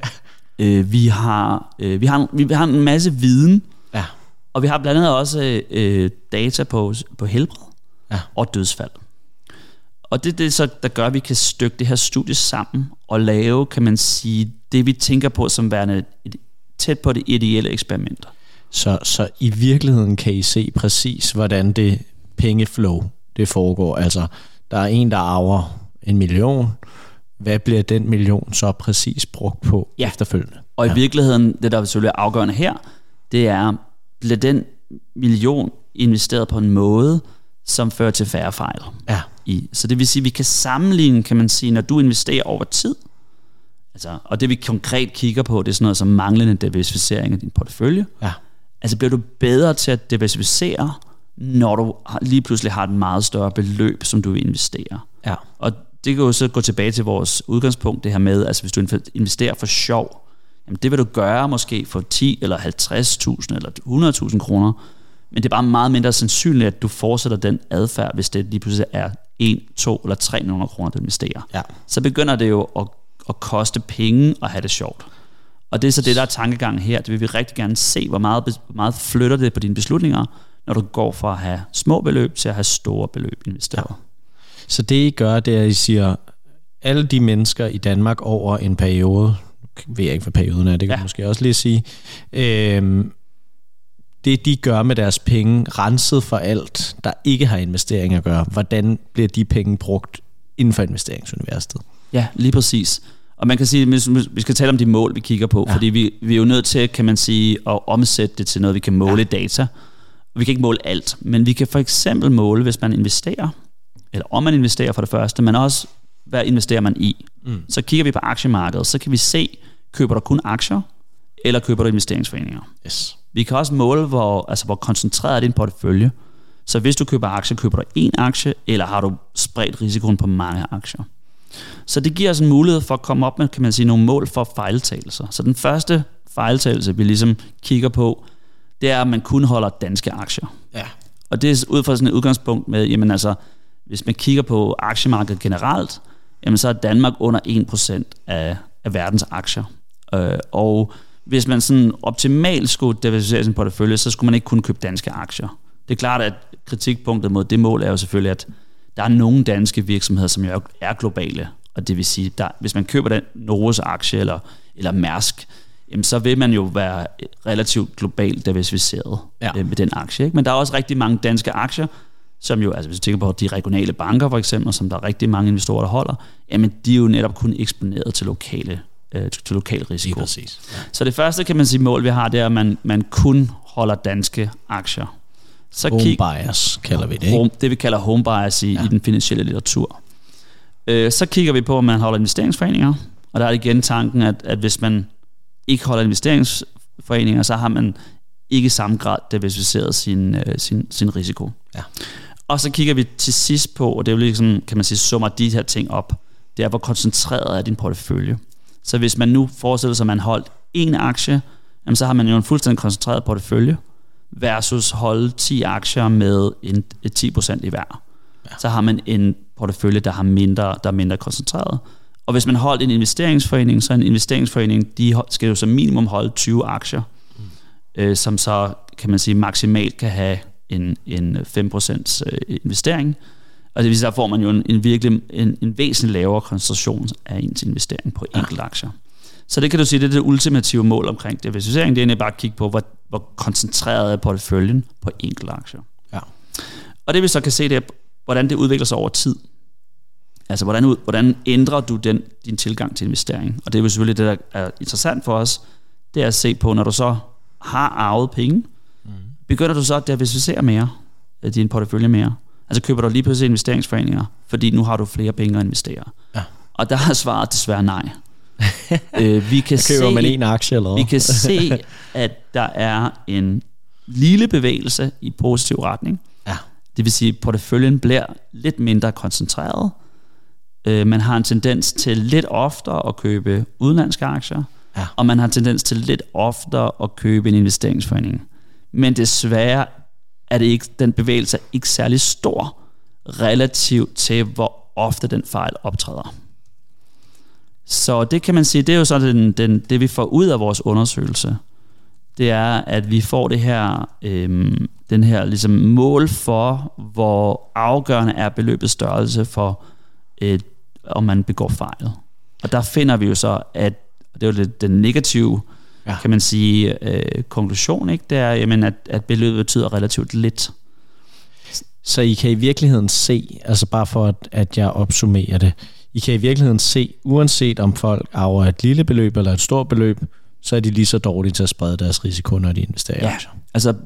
øh, vi, har, øh, vi, har, vi har en masse viden, ja. og vi har blandt andet også øh, data på, på helbred ja. og dødsfald. Og det er det, så, der gør, at vi kan stykke det her studie sammen og lave, kan man sige, det vi tænker på som værende et, tæt på det ideelle eksperiment. Så, så i virkeligheden kan I se præcis, hvordan det pengeflow, det foregår. Altså, der er en, der arver en million. Hvad bliver den million så præcis brugt på ja. efterfølgende? Og i ja. virkeligheden, det der er selvfølgelig afgørende her, det er, bliver den million investeret på en måde, som fører til færre fejl. Ja. I. Så det vil sige, at vi kan sammenligne, kan man sige, når du investerer over tid, altså, og det vi konkret kigger på, det er sådan noget som manglende diversificering af din portefølje. Ja. Altså bliver du bedre til at diversificere, når du lige pludselig har et meget større beløb, som du vil investere. Ja. Og det kan jo så gå tilbage til vores udgangspunkt, det her med, altså hvis du investerer for sjov, jamen det vil du gøre måske for ti eller halvtreds tusind eller hundrede tusind kroner, men det er bare meget mindre sandsynligt, at du fortsætter den adfærd, hvis det lige pludselig er en, to eller tre millioner kroner, du investerer. Ja. Så begynder det jo at, at koste penge at have det sjovt. Og det er så det, der er tankegangen her. Det vil vi rigtig gerne se, hvor meget, hvor meget flytter det på dine beslutninger, når du går fra at have små beløb til at have store beløb investeret. Ja. Så det I gør, det er, at I siger, alle de mennesker i Danmark over en periode, ved jeg ikke, hvad perioden er, det kan ja. måske også lige sige, øh, det de gør med deres penge, renset for alt, der ikke har investering at gøre, hvordan bliver de penge brugt inden for investeringsuniverset? Ja, lige præcis. Og man kan sige, vi skal tale om de mål, vi kigger på, ja. fordi vi, vi er jo nødt til, kan man sige, at omsætte det til noget, vi kan måle ja. data. Vi kan ikke måle alt, men vi kan for eksempel måle, hvis man investerer, eller om man investerer for det første, men også, hvad investerer man i. Mm. Så kigger vi på aktiemarkedet, så kan vi se, køber du kun aktier, eller køber du investeringsforeninger. Yes. Vi kan også måle, hvor, altså, hvor koncentreret er din portefølje. Så hvis du køber aktier, køber du én aktie, eller har du spredt risikoen på mange aktier. Så det giver os en mulighed for at komme op med, kan man sige, nogle mål for fejltagelser. Så den første fejltagelse, vi ligesom kigger på, det er, at man kun holder danske aktier. Ja. Og det er ud fra sådan et udgangspunkt med, jamen altså, hvis man kigger på aktiemarkedet generelt, jamen så er Danmark under en procent af, af verdens aktier. Øh, og hvis man sådan optimalt skulle diversificere sin portefølje, så skulle man ikke kun købe danske aktier. Det er klart, at kritikpunktet mod det mål er jo selvfølgelig, at der er nogle danske virksomheder, som jo er globale. Og det vil sige, at hvis man køber den Noros aktie eller, eller Mærsk, jamen så vil man jo være relativt globalt diversificeret ja. øh, med den aktie. Ikke? Men der er også rigtig mange danske aktier, som jo, altså hvis du tænker på de regionale banker for eksempel, som der er rigtig mange investorer, der holder, jamen de er jo netop kun eksponeret til lokale, øh, til lokal risiko. Ja, præcis. Ja. Så det første, kan man sige, mål vi har, det er, at man, man kun holder danske aktier. Så home kig, bias kalder vi det, ikke? Home, det vi kalder home bias i, ja. i den finansielle litteratur. Øh, så kigger vi på, om man holder investeringsforeninger, og der er igen tanken, at, at hvis man ikke holder investeringsforeninger, så har man ikke i samme grad diversificeret sin, øh, sin, sin risiko. Ja. Og så kigger vi til sidst på, og det er jo ligesom, kan man sige, summer de her ting op, det er, hvor koncentreret er din portefølje. Så hvis man nu forestiller sig, at man holdt en aktie, jamen så har man jo en fuldstændig koncentreret portefølje, versus holde ti aktier med en, et ti procent i hver. Ja. Så har man en portefølje, der, har mindre, der er mindre koncentreret, Og hvis man holder en investeringsforening, så en investeringsforening, de skal jo som minimum holde tyve aktier, mm. øh, som så, kan man sige, maksimalt kan have en, en fem procent investering. Og det vil sige, der får man jo en, en virkelig en, en væsentlig lavere koncentration af ens investering på enkelte ja. aktier. Så det kan du sige, det er det ultimative mål omkring diversificering. Det er egentlig bare at kigge på, hvor, hvor koncentreret er porteføljen på enkelte aktier. Ja. Og det vi så kan se, det er, hvordan det udvikler sig over tid. Altså, hvordan, hvordan ændrer du den, din tilgang til investering? Og det er jo selvfølgelig det, der er interessant for os, det er at se på, når du så har arvet penge, mm. begynder du så at diversificere mere, din portefølje mere. Altså køber du lige pludselig investeringsforeninger, fordi nu har du flere penge at investere. Ja. Og der har svaret desværre nej. øh, vi kan køber se, man en aktie eller vi kan se, at der er en lille bevægelse i positiv retning. Ja. Det vil sige, at porteføljen bliver lidt mindre koncentreret. Øh, man har en tendens til lidt oftere at købe udenlandske aktier, ja. og man har en tendens til lidt oftere at købe en investeringsforening. Men desværre er det ikke, den bevægelse er ikke særlig stor relativt til, hvor ofte den fejl optræder. Så det kan man sige, det er jo så den, den, det, vi får ud af vores undersøgelse. Det er, at vi får det her, øhm, den her ligesom mål for, hvor afgørende er beløbets størrelse for, et, om man begår fejl. Og der finder vi jo så, at det er jo lidt den negative, ja. kan man sige, øh, konklusion, ikke? Det er, jamen, at, at beløbet betyder relativt lidt. Så I kan i virkeligheden se, altså bare for at, at jeg opsummerer det, I kan i virkeligheden se, uanset om folk arver et lille beløb eller et stort beløb, så er de lige så dårlige til at sprede deres risiko, når de investerer i aktier. Ja, altså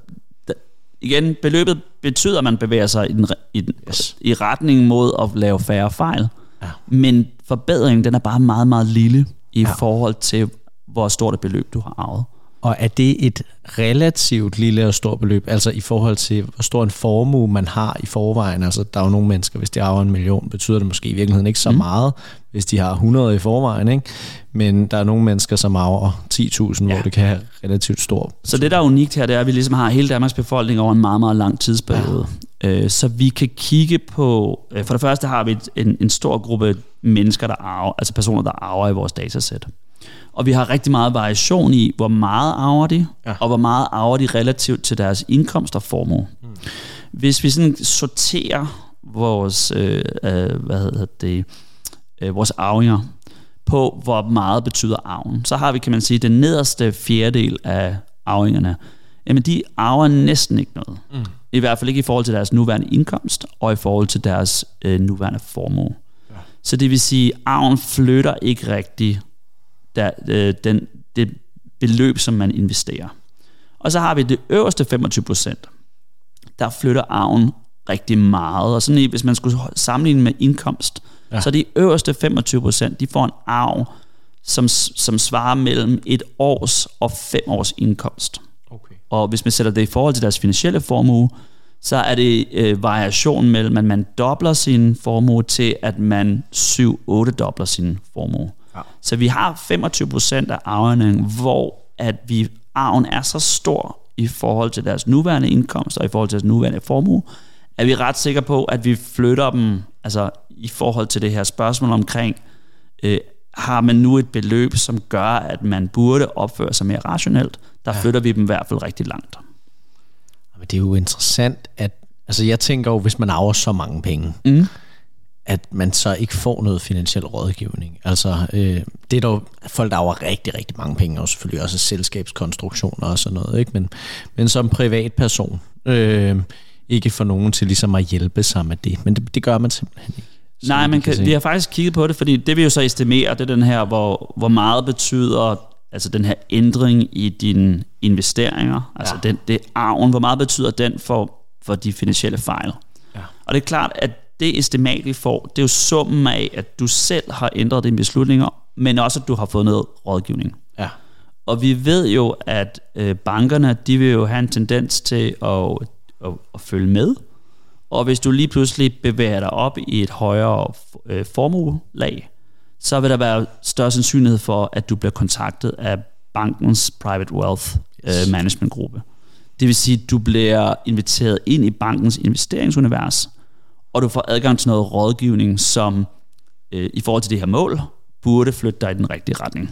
igen, beløbet betyder, at man bevæger sig i, den, i, den, yes. i retning mod at lave færre fejl. Ja. Men forbedringen, den er bare meget, meget lille i ja. forhold til, hvor stort et beløb du har arvet. Og er det et relativt lille og stort beløb, altså i forhold til, hvor stor en formue man har i forvejen? Altså, der er jo nogle mennesker, hvis de arver en million, betyder det måske i virkeligheden ikke så mm. meget, hvis de har hundrede i forvejen, ikke? Men der er nogle mennesker, som arver ti tusind, ja. hvor det kan have relativt stor. Så det, der er unikt her, det er, at vi ligesom har hele Danmarks befolkning over en meget, meget lang tidsperiode. Ja. Så vi kan kigge på, for det første har vi en, en stor gruppe mennesker, der arver, altså personer, der arver i vores datasæt. Og vi har rigtig meget variation i, hvor meget arver de, ja. og hvor meget arver de relativt til deres indkomst og formue. Mm. Hvis vi sådan sorterer vores, øh, øh, hvad hedder det, øh, vores arvinger på, hvor meget betyder arven, så har vi, kan man sige, den nederste fjerdedel af arvingerne. Jamen, de arver næsten ikke noget. Mm. I hvert fald ikke i forhold til deres nuværende indkomst, og i forhold til deres øh, nuværende formue. Ja. Så det vil sige, at arven flytter ikke rigtig Der, øh, den, det beløb, som man investerer. Og så har vi det øverste femogtyve procent. Der flytter arven rigtig meget. Og sådan, hvis man skulle sammenligne med indkomst, ja. så de øverste femogtyve procent, de får en arv, som, som svarer mellem et års og fem års indkomst. Okay. Og hvis man sætter det i forhold til deres finansielle formue, så er det øh, variation mellem, at man dobler sin formue til, at man syv otte dobler sin formue. Så vi har femogtyve procent af arverne, hvor at vi, arven er så stor i forhold til deres nuværende indkomst og i forhold til deres nuværende formue, at vi er ret sikre på, at vi flytter dem, altså i forhold til det her spørgsmål omkring, øh, har man nu et beløb, som gør, at man burde opføre sig mere rationelt, der ja. flytter vi dem i hvert fald rigtig langt. Men det er jo interessant, at altså jeg tænker jo, hvis man arver så mange penge, mm. at man så ikke får noget finansiel rådgivning. Altså, øh, det er dog folk, der arver rigtig, rigtig mange penge, og selvfølgelig også selskabskonstruktioner og sådan noget, ikke? Men, men som privatperson, øh, ikke få nogen til ligesom at hjælpe sig med det. Men det, det gør man simpelthen ikke. Nej, man kan, kan vi har faktisk kigget på det, fordi det vi jo så estimerer, det er den her, hvor, hvor meget betyder altså den her ændring i dine investeringer, altså ja. den, det arven, hvor meget betyder den for, for de finansielle fejl. Ja. Og det er klart, at det estimat, vi får, det er jo summen af, at du selv har ændret dine beslutninger, men også, at du har fået noget rådgivning. Ja. Og vi ved jo, at øh, bankerne, de vil jo have en tendens til at, at, at følge med. Og hvis du lige pludselig bevæger dig op i et højere øh, formuelag, så vil der være større sandsynlighed for, at du bliver kontaktet af bankens private wealth øh, management gruppe. Det vil sige, at du bliver inviteret ind i bankens investeringsunivers, og du får adgang til noget rådgivning, som øh, i forhold til det her mål, burde flytte dig i den rigtige retning.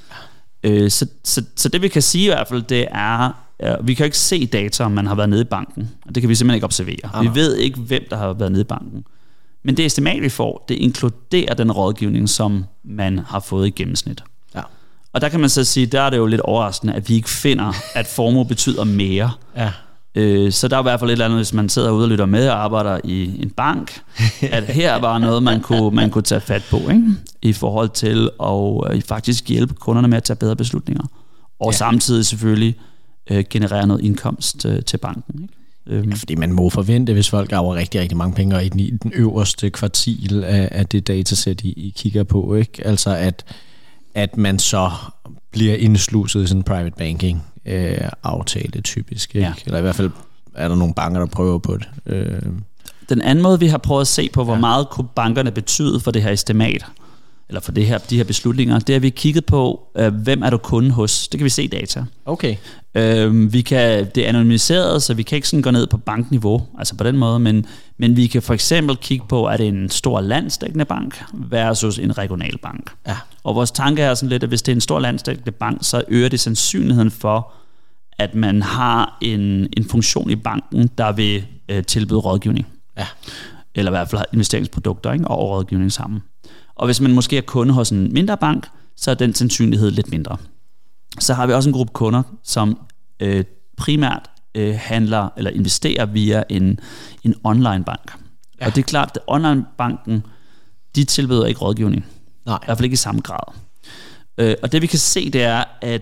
Øh, så, så, så det vi kan sige i hvert fald, det er, øh, vi kan jo ikke se data, om man har været nede i banken, og det kan vi simpelthen ikke observere. Ah, vi ved ikke, hvem der har været nede i banken. Men det estimat, vi får, det inkluderer den rådgivning, som man har fået i gennemsnit. Ja. Og der kan man så sige, der er det jo lidt overraskende, at vi ikke finder, at formue betyder mere. Ja. Øh, så der er i hvert fald et eller andet, hvis man sidder ude og lytter med og arbejder i en bank, at her var noget, man kunne, man kunne tage fat på, ikke? I forhold til at øh, faktisk hjælpe kunderne med at tage bedre beslutninger. Og ja. samtidig selvfølgelig øh, generere noget indkomst øh, til banken, ikke? Ja, fordi man må forvente, hvis folk arver rigtig, rigtig mange penge i den, i den øverste kvartil af, af det datasæt, I, I kigger på, ikke? Altså at, at man så bliver indsluset i sådan en private banking øh, aftale typisk, ikke? Ja. Eller i hvert fald er der nogle banker, der prøver på det. Øh. Den anden måde, vi har prøvet at se på, hvor ja. meget kunne bankerne betyde for det her estimat, eller for det her, de her beslutninger, det har vi kigget på, øh, hvem er du kunde hos. Det kan vi se i data. Okay. Øh, vi kan, det er anonymiseret, så vi kan ikke sådan gå ned på bankniveau, altså på den måde, men, men vi kan for eksempel kigge på, er det en stor landsdækkende bank versus en regional bank. Ja. Og vores tanke er sådan lidt, at hvis det er en stor landsdækkende bank, så øger det sandsynligheden for, at man har en, en funktion i banken, der vil øh, tilbyde rådgivning. Ja. Eller i hvert fald investeringsprodukter, ikke? Og rådgivning sammen. Og hvis man måske er kunde hos en mindre bank, så er den sandsynlighed lidt mindre. Så har vi også en gruppe kunder, som øh, primært øh, handler eller investerer via en, en online bank. Ja. Og det er klart, at online banken, de tilbyder ikke rådgivning. Nej. I hvert fald ikke i samme grad. Øh, og det vi kan se, det er, at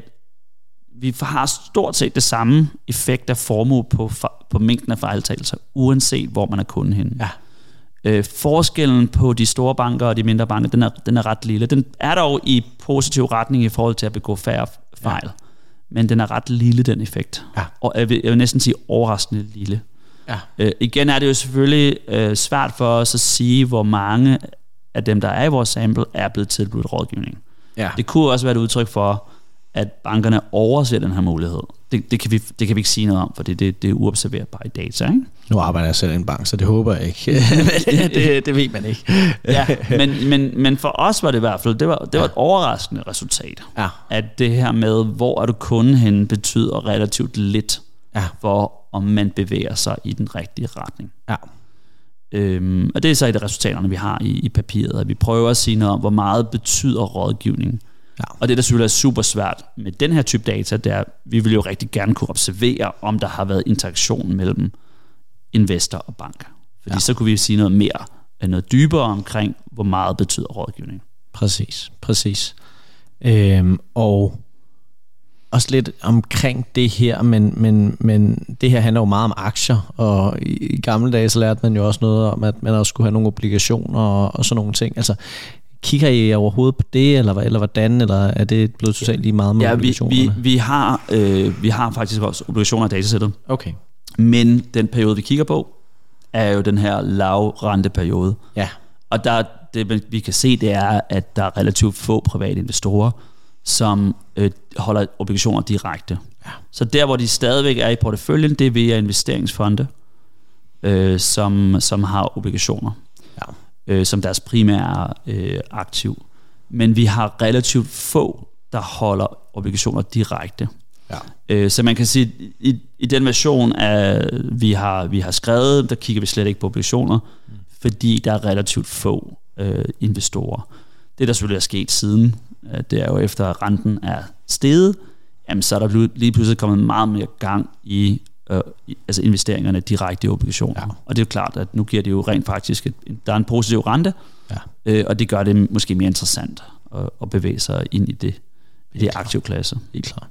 vi har stort set det samme effekt af formue på, på mængden af fejltagelser, uanset hvor man er kunde henne. Ja. Øh, forskellen på de store banker og de mindre banker, den er, den er ret lille. Den er dog i positiv retning i forhold til at begå færre fejl. Ja. Men den er ret lille, den effekt. Ja. Og jeg vil, jeg vil næsten sige overraskende lille. Ja. Øh, igen er det jo selvfølgelig øh, svært for os at sige, hvor mange af dem, der er i vores sample, er blevet tilbudt rådgivning. Ja. Det kunne også være et udtryk for, at bankerne overser den her mulighed. Det, det, kan, vi, det kan vi ikke sige noget om, for det, det, det er uobserverbart i data, ikke? Nu arbejder jeg selv i en bank, så det håber jeg ikke. det, det ved man ikke. Ja, men, men, men for os var det i hvert fald, det var, det var et overraskende resultat. Ja. At det her med, hvor er du kunden henne, betyder relativt lidt ja. for, om man bevæger sig i den rigtige retning. Ja. Øhm, og det er så et af resultaterne, vi har i, i papiret, at vi prøver at sige noget om, hvor meget betyder rådgivning. Ja. Og det, der selvfølgelig er super svært med den her type data, det er, vi vil jo rigtig gerne kunne observere, om der har været interaktion mellem investor og bank. Fordi ja. så kunne vi sige noget mere, noget dybere omkring, hvor meget betyder rådgivning. Præcis, præcis. Øhm, og også lidt omkring det her, men, men, men det her handler jo meget om aktier, og i, i gamle dage så lærte man jo også noget om, at man også skulle have nogle obligationer og, og sådan nogle ting. Altså, kigger I overhovedet på det, eller, eller hvordan, eller er det blevet totalt lige meget med ja, obligationerne? Vi, vi, vi, har, øh, vi har faktisk også obligationer i datasættet. Okay. Men den periode, vi kigger på, er jo den her lavrenteperiode. Ja. Og der, det vi kan se, det er, at der er relativt få private investorer, som øh, holder obligationer direkte. Ja. Så der, hvor de stadigvæk er i porteføljen, det er via investeringsfonde, øh, som, som har obligationer. Ja. Øh, som deres primære øh, aktiv. Men vi har relativt få, der holder obligationer direkte. Ja. Øh, så man kan sige, i, i den version, af, vi, har, vi har skrevet, der kigger vi slet ikke på obligationer, mm. fordi der er relativt få øh, investorer. Det, der selvfølgelig er sket siden, øh, det er jo efter at renten er steget, jamen, så er der lige pludselig kommet meget mere gang i Øh, altså investeringerne direkte i obligationer. Ja. Og det er jo klart, at nu giver det jo rent faktisk, et, der er en positiv rente, ja. øh, og det gør det måske mere interessant at, at bevæge sig ind i det, i det aktive klasse. Helt klart.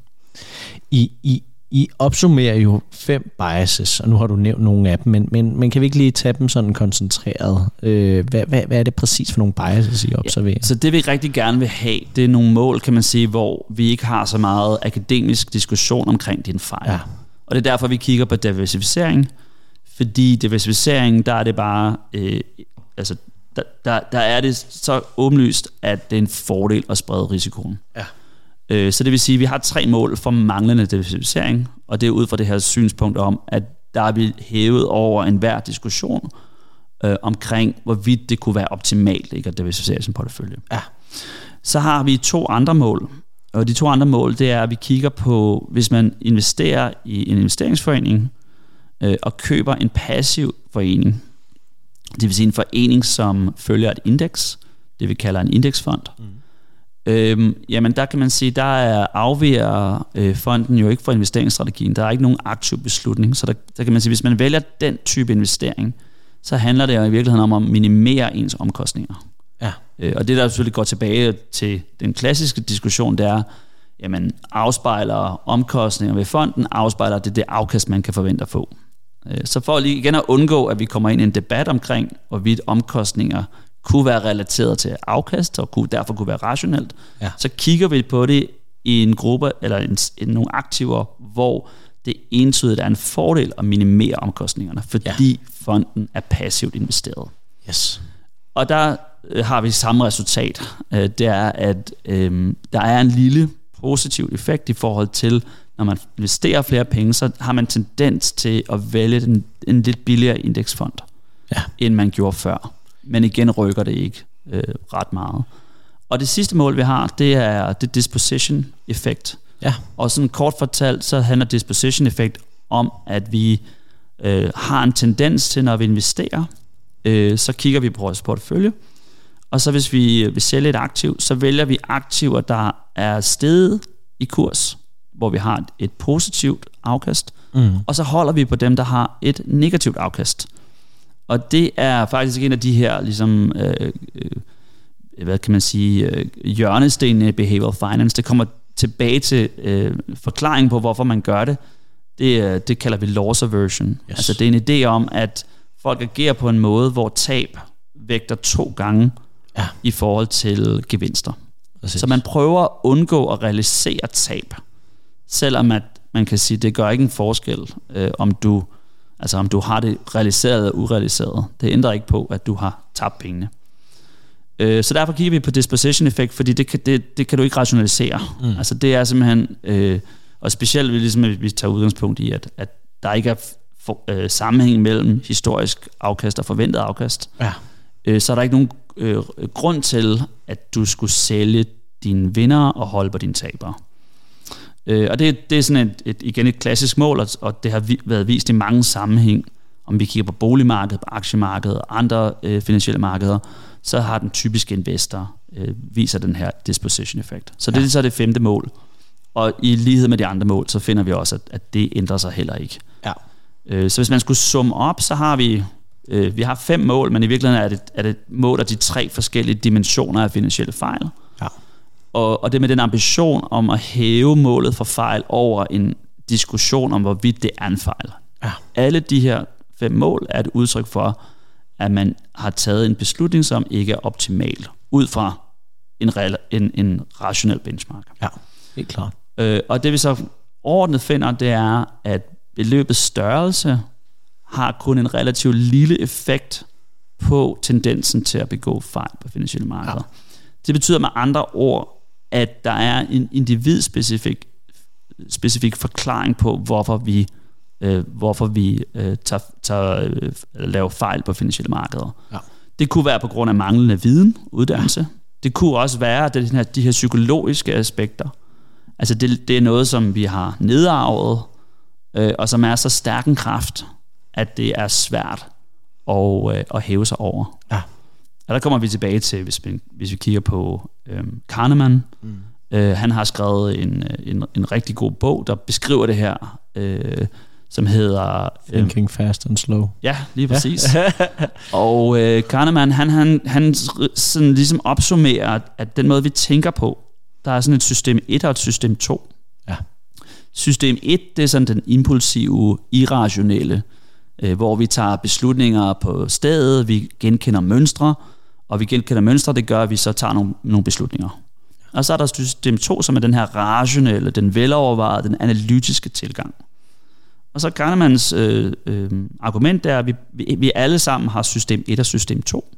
I, I, I opsummerer jo fem biases, og nu har du nævnt nogle af dem, men, men, men kan vi ikke lige tage dem sådan koncentreret? Øh, hvad, hvad, hvad er det præcis for nogle biases, I observerer? Ja, så det vi rigtig gerne vil have, det er nogle mål, kan man sige, hvor vi ikke har så meget akademisk diskussion omkring din fejl. Ja. Og det er derfor, vi kigger på diversificering, fordi diversificering, der er det bare, øh, altså, der, der, der er det så åbenlyst, at det er en fordel at sprede risikoen. Ja. Øh, så det vil sige, at vi har tre mål for manglende diversificering, og det er ud fra det her synspunkt om, at der er vi hævet over enhver diskussion øh, omkring, hvorvidt det kunne være optimalt ikke at diversificere sin portefølje. Ja. Så har vi to andre mål, og de to andre mål, det er, at vi kigger på, hvis man investerer i en investeringsforening øh, og køber en passiv forening, det vil sige en forening, som følger et indeks, det vi kalder en indeksfond. Mm. Øhm, jamen der kan man sige, der er afviger øh, fonden jo ikke fra investeringsstrategien. Der er ikke nogen aktiv beslutning, så der, der kan man sige, hvis man vælger den type investering, så handler det jo i virkeligheden om at minimere ens omkostninger. Ja. Øh, og det der selvfølgelig går tilbage til den klassiske diskussion, det er, jamen afspejler omkostninger ved fonden, afspejler det det afkast, man kan forvente at få. Øh, så for lige igen at undgå, at vi kommer ind i en debat omkring, hvorvidt omkostninger kunne være relateret til afkast, og kunne, derfor kunne være rationelt, ja. Så kigger vi på det i en gruppe, eller en, en, nogle aktiver, hvor det entydigt er en fordel at minimere omkostningerne, fordi ja. Fonden er passivt investeret. Yes. Og der øh, har vi samme resultat. Øh, det er, at øh, der er en lille positiv effekt i forhold til, når man investerer flere penge, så har man tendens til at vælge en, en lidt billigere indeksfond, ja. End man gjorde før. Men igen rykker det ikke øh, ret meget. Og det sidste mål, vi har, det er det disposition effekt. Ja. Og sådan kort fortalt, så handler disposition effekt om, at vi øh, har en tendens til, når vi investerer, øh, så kigger vi på vores portefølje, og så hvis vi vil sælge et aktiv, så vælger vi aktiver, der er steget i kurs, hvor vi har et, et positivt afkast, mm. og så holder vi på dem, der har et negativt afkast. Og det er faktisk en af de her, ligesom, øh, øh, hvad kan man sige, øh, hjørnestenene i behavioral finance. Det kommer tilbage til øh, forklaringen på, hvorfor man gør det. Det, det kalder vi loss aversion. Yes. Altså det er en idé om, at folk agerer på en måde, hvor tab vægter to gange ja. I forhold til gevinster. Præcis. Så man prøver at undgå at realisere tab, selvom at man kan sige, det gør ikke en forskel, øh, om du Altså om du har det realiseret eller urealiseret. Det ændrer ikke på, at du har tabt pengene. Øh, så derfor kigger vi på disposition effekt, fordi det kan, det, det kan du ikke rationalisere. Mm. Altså det er simpelthen, øh, og specielt ligesom, at vi tager udgangspunkt i, at, at der ikke er for, øh, sammenhæng mellem historisk afkast og forventet afkast. Ja. Øh, så er der ikke nogen øh, grund til, at du skulle sælge dine vinder og holde på dine tabere. Øh, og det, det er sådan et, et, igen et klassisk mål, og, og det har vi, været vist i mange sammenhæng. Om vi kigger på boligmarkedet, på aktiemarkedet og andre øh, finansielle markeder, så har den typiske investor øh, viser den her disposition effekt. Så det ja. Er så det femte mål. Og i lighed med de andre mål, så finder vi også, at, at det ændrer sig heller ikke. Ja. Øh, så hvis man skulle summe op, så har vi øh, vi har fem mål, men i virkeligheden er det, er det mål af de tre forskellige dimensioner af finansielle fejl. Ja. Og, og det med den ambition om at hæve målet for fejl over en diskussion om, hvorvidt det er en fejl. Ja. Alle de her fem mål er et udtryk for, at man har taget en beslutning, som ikke er optimal, ud fra en, re- en, en rationel benchmark. Ja, helt klart. Øh, og det vi så overordnet finder, det er, at beløbets størrelse har kun en relativt lille effekt på tendensen til at begå fejl på finansielle markeder. Ja. Det betyder med andre ord, at der er en individspecifik specifik forklaring på, hvorfor vi, øh, hvorfor vi øh, tager, tager, øh, laver fejl på finansielle markeder. Ja. Det kunne være på grund af manglende viden, uddannelse. Ja. Det kunne også være at det her, de her psykologiske aspekter. Altså det, det er noget, som vi har nedarvet, øh, og som er så stærk en kraft, at det er svært at, øh, at hæve sig over. Ja. Og der kommer vi tilbage til, hvis vi, hvis vi kigger på øh, Kahneman. Mm. Øh, han har skrevet en, en, en rigtig god bog, der beskriver det her, øh, som hedder... Øh, Thinking Fast and Slow. Ja, lige præcis. Ja. Og øh, Kahneman, han, han, han sådan ligesom opsummerer, at den måde, vi tænker på, der er sådan et system et og et system to. Ja. System et, det er sådan den impulsive, irrationelle, øh, hvor vi tager beslutninger på stedet, vi genkender mønstre, og vi genkender mønstre, det gør, at vi så tager nogle, nogle beslutninger. Og så er der system to, som er den her rationelle, den velovervejede, den analytiske tilgang. Og så Kahnemans øh, øh, argument er, at vi, vi, vi alle sammen har system et og system to.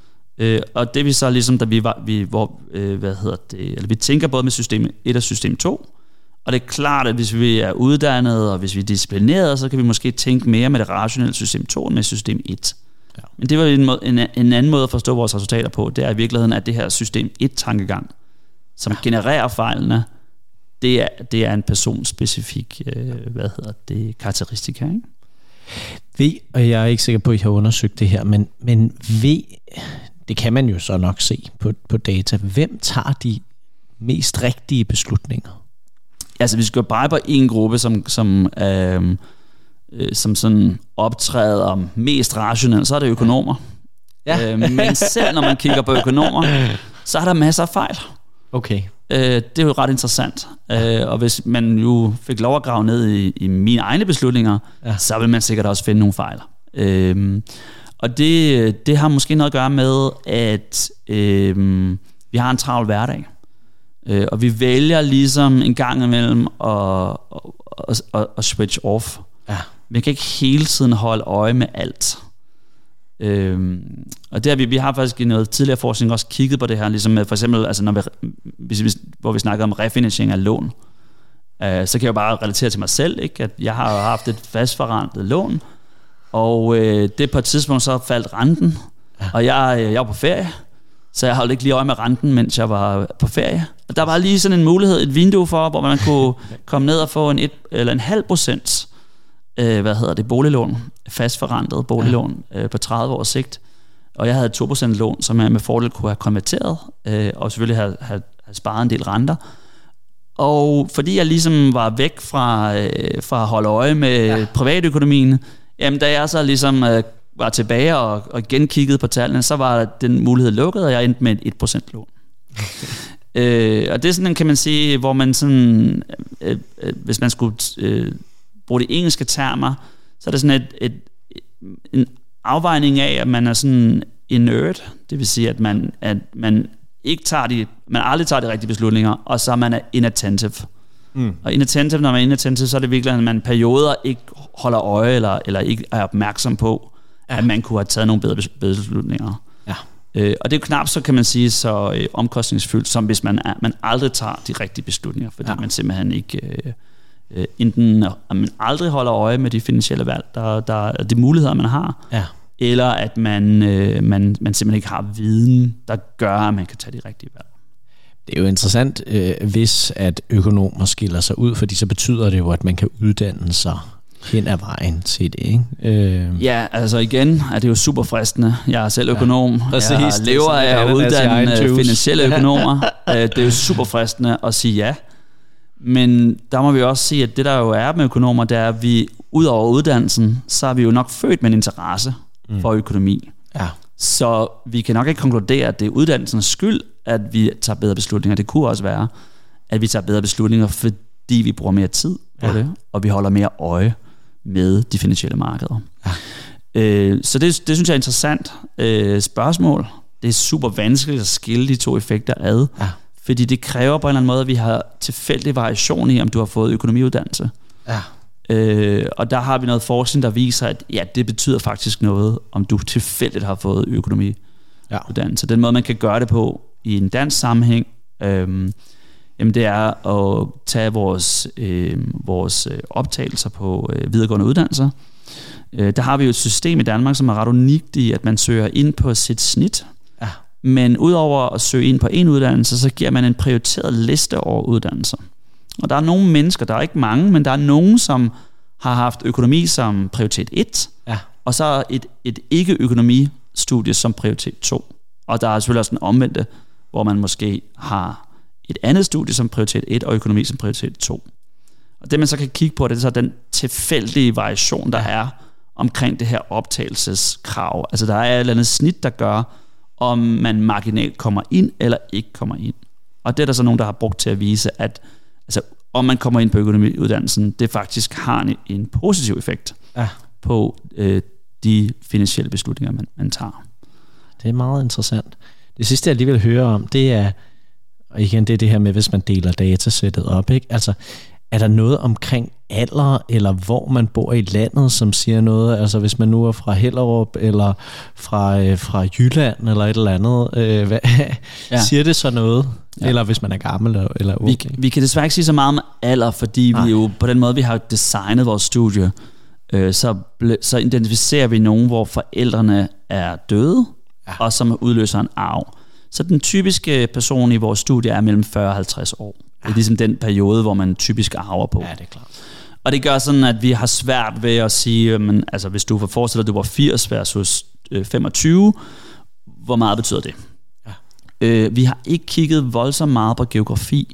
Øh, og det vi så ligesom, da vi var, vi, hvor, øh, hvad hedder det, eller vi tænker både med system et og system to, og det er klart, at hvis vi er uddannet, og hvis vi er disciplineret, så kan vi måske tænke mere med det rationelle system to end med system et. Ja. Men det var en, måde, en, en anden måde at forstå vores resultater på, det er i virkeligheden, at det her system et-tankegang, som genererer fejlene, det er, det er en personspecifik øh, hvad hedder det, karakteristika, ikke? Ved, og jeg er ikke sikker på, at I har undersøgt det her, men, men ved, det kan man jo så nok se på, på data, hvem tager de mest rigtige beslutninger? Altså, vi skal jo bare på en gruppe, som, som, øh, øh, som sådan optræder mest rationelt, så er det økonomer. Ja. Øh, men selv når man kigger på økonomer, så er der masser af fejl. Okay. Øh, det er jo ret interessant. Øh, og hvis man jo fik lov at grave ned i, i mine egne beslutninger, ja. så vil man sikkert også finde nogle fejl. Øh, og det, det har måske noget at gøre med, at øh, vi har en travl hverdag. Øh, og vi vælger ligesom en gang imellem at, at, at, at switch off. Ja. Vi kan ikke hele tiden holde øje med alt. Øhm, og det har vi, vi har faktisk i noget tidligere forskning også kigget på det her, ligesom med, for eksempel, altså når vi, hvis vi, hvor vi snakker om refinansiering af lån, øh, så kan jeg jo bare relatere til mig selv, ikke? At jeg har jo haft et fastforrentet lån, og øh, det på et tidspunkt så faldt renten, ja. og jeg, jeg var på ferie, så jeg holdt ikke lige øje med renten, mens jeg var på ferie. Og der var lige sådan en mulighed, et vindue for, hvor man kunne komme ned og få en et eller en halv procent Øh, hvad hedder det, boliglån, fastforrentet boliglån ja. øh, på tredive års sigt, og jeg havde to procent lån, som jeg med fordel kunne have konverteret, øh, og selvfølgelig have, have, have sparet en del renter. Og fordi jeg ligesom var væk fra, øh, fra at holde øje med ja. privatøkonomien, jamen da jeg så ligesom øh, var tilbage og, og genkiggede på tallene, så var den mulighed lukket, og jeg endte med et et procent lån. øh, og det er sådan, kan man sige, hvor man sådan, øh, øh, hvis man skulle øh, bruge de engelske termer, så er det sådan et, et, en afvejning af, at man er sådan inert, det vil sige, at man, at man ikke tager de, man aldrig tager de rigtige beslutninger, og så er man er inattentive. Mm. Og inattentive, når man er inattentive, så er det virkelig, at man perioder ikke holder øje, eller, eller ikke er opmærksom på, ja. at man kunne have taget nogle bedre beslutninger. Ja. Øh, og det er jo knap så, kan man sige, så øh, omkostningsfyldt, som hvis man, er, man aldrig tager de rigtige beslutninger, fordi ja. man simpelthen ikke... Øh, Uh, enten at man aldrig holder øje med de finansielle valg, der, der, de muligheder, man har, ja. eller at man, uh, man, man simpelthen ikke har viden, der gør, at man kan tage de rigtige valg. Det er jo interessant, øh, hvis at økonomer skiller sig ud, fordi så betyder det jo, at man kan uddanne sig hen ad vejen til det, ikke? Øh. Ja, altså igen er det jo super fristende. Jeg er selv økonom. Ja, præcis, jeg lever af at uddanne finansielle økonomer. Det er jo super fristende at sige ja. Men der må vi også sige, at det der jo er med økonomer, det er, at vi ud over uddannelsen, så er vi jo nok født med en interesse mm. for økonomi. Ja. Så vi kan nok ikke konkludere, at det er uddannelsens skyld, at vi tager bedre beslutninger. Det kunne også være, at vi tager bedre beslutninger, fordi vi bruger mere tid på ja. det, og vi holder mere øje med de finansielle markeder. Ja. Øh, så det, det synes jeg er interessant øh, spørgsmål. Det er super vanskeligt at skille de to effekter ad. Ja. Fordi det kræver på en eller anden måde, at vi har tilfældig variation i, om du har fået økonomiuddannelse. Ja. Øh, og der har vi noget forskning, der viser, at ja, det betyder faktisk noget, om du tilfældigt har fået økonomiuddannelse. Ja. Den måde, man kan gøre det på i en dansk sammenhæng, øh, jamen det er at tage vores, øh, vores optagelser på øh, videregående uddannelser. Øh, der har vi jo et system i Danmark, som er ret unikt i, at man søger ind på sit snit. Ja. Men udover at søge ind på en uddannelse, så giver man en prioriteret liste over uddannelser. Og der er nogle mennesker, der er ikke mange, men der er nogen, som har haft økonomi som prioritet et, ja. og så et, et ikke-økonomistudie som prioritet to. Og der er selvfølgelig også en omvendte, hvor man måske har et andet studie som prioritet et, og økonomi som prioritet to. Og det man så kan kigge på, det er så den tilfældige variation, der er omkring det her optagelseskrav. Altså der er et eller andet snit, der gør, om man marginalt kommer ind eller ikke kommer ind. Og det er der så nogen, der har brugt til at vise, at altså, om man kommer ind på økonomiuddannelsen, det faktisk har en, en positiv effekt ja. på øh, de finansielle beslutninger, man, man tager. Det er meget interessant. Det sidste, jeg lige vil høre om, det er, og igen, det er det her med, hvis man deler datasættet op, ikke? Altså, er der noget omkring alder, eller hvor man bor i landet, som siger noget? Altså hvis man nu er fra Hellerup, eller fra, øh, fra Jylland, eller et eller andet, øh, hvad, ja. siger det så noget? Ja. Eller hvis man er gammel, eller, eller ung? Vi, vi kan desværre ikke sige så meget om alder, fordi Nej. vi jo på den måde, vi har designet vores studie, øh, så, ble, så identificerer vi nogen, hvor forældrene er døde, ja. og som udløser en arv. Så den typiske person i vores studie er mellem fyrre og halvtreds år. Ja. Det er ligesom den periode, hvor man typisk arver på. Ja, det er klart. Og det gør sådan, at vi har svært ved at sige, men, altså hvis du får forestillet, at du var firs versus øh, femogtyve, hvor meget betyder det? Ja. Øh, vi har ikke kigget voldsomt meget på geografi,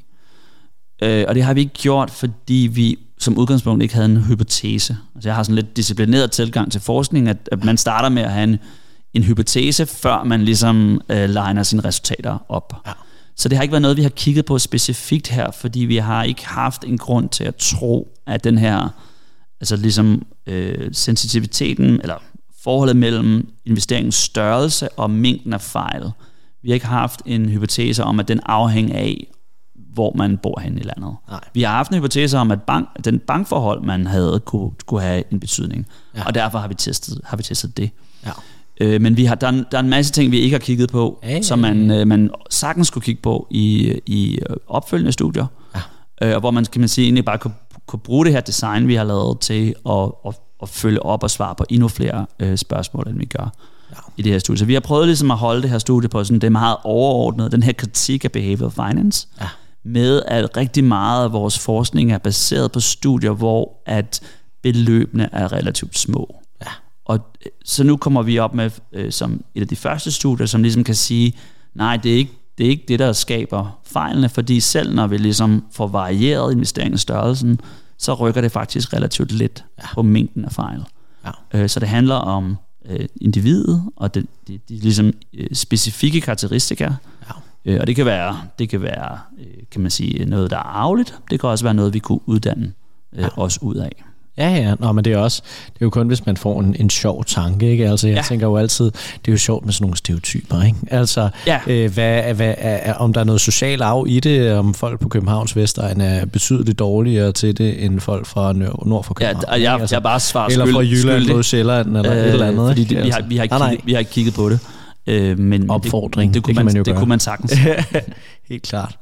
øh, og det har vi ikke gjort, fordi vi som udgangspunkt ikke havde en hypotese. Altså jeg har sådan lidt disciplineret tilgang til forskning, at, at man starter med at have en, en hypotese, før man ligesom øh, liner sine resultater op. Ja. Så det har ikke været noget, vi har kigget på specifikt her, fordi vi har ikke haft en grund til at tro, at den her, altså ligesom øh, sensitiviteten, eller forholdet mellem investeringens størrelse og mængden af fejl. Vi har ikke haft en hypotese om, at den afhænger af, hvor man bor hen i landet. Nej. Vi har haft en hypotese om, at bank, den bankforhold, man havde, kunne, kunne have en betydning. Ja. Og derfor har vi testet, har vi testet det. Ja. Øh, men vi har, der, er en, der er en masse ting, vi ikke har kigget på, ja, ja, ja. som man, øh, man sagtens skulle kigge på i, i opfølgende studier. Ja. Øh, og hvor man, kan man sige, egentlig bare kunne, kunne bruge det her design, vi har lavet til at, at, at følge op og svare på endnu flere øh, spørgsmål, end vi gør ja. i det her studie. Så vi har prøvet ligesom at holde det her studie på sådan, det er meget overordnet, den her kritik af behavioral finance, ja. med at rigtig meget af vores forskning er baseret på studier, hvor at beløbene er relativt små. Ja. Og så nu kommer vi op med øh, som et af de første studier, som ligesom kan sige, nej, det er ikke det, er ikke det der skaber fejlene, fordi selv når vi ligesom får varieret investeringsstørrelsen, så rykker det faktisk relativt lidt ja. på mængden af fejl. Ja. Øh, så det handler om øh, individet og de, de, de ligesom øh, specifikke karakteristika. Ja. Øh, og det kan være, det kan være, øh, kan man sige, noget der er arveligt. Det kan også være noget vi kunne uddanne øh, ja. os ud af. Ja, ja. Nå, men det er også, det er jo kun, hvis man får en, en sjov tanke, ikke? Altså, jeg ja. tænker jo altid, det er jo sjovt med sådan nogle stereotyper, ikke? Altså, ja. øh, hvad, hvad, er, om der er noget social arv i det, om folk på Københavns Vestegn er betydeligt dårligere til det, end folk fra nord, nord for København. Ja, jeg, altså, jeg bare svarer eller fra Jylland mod Sjælland, eller øh, et eller andet. Fordi det, vi, har, vi, har ikke kigget, vi har ikke kigget på det. Øh, men Opfordring, det, det, det, kunne, det, man, man jo det kunne man sagtens. Helt klart.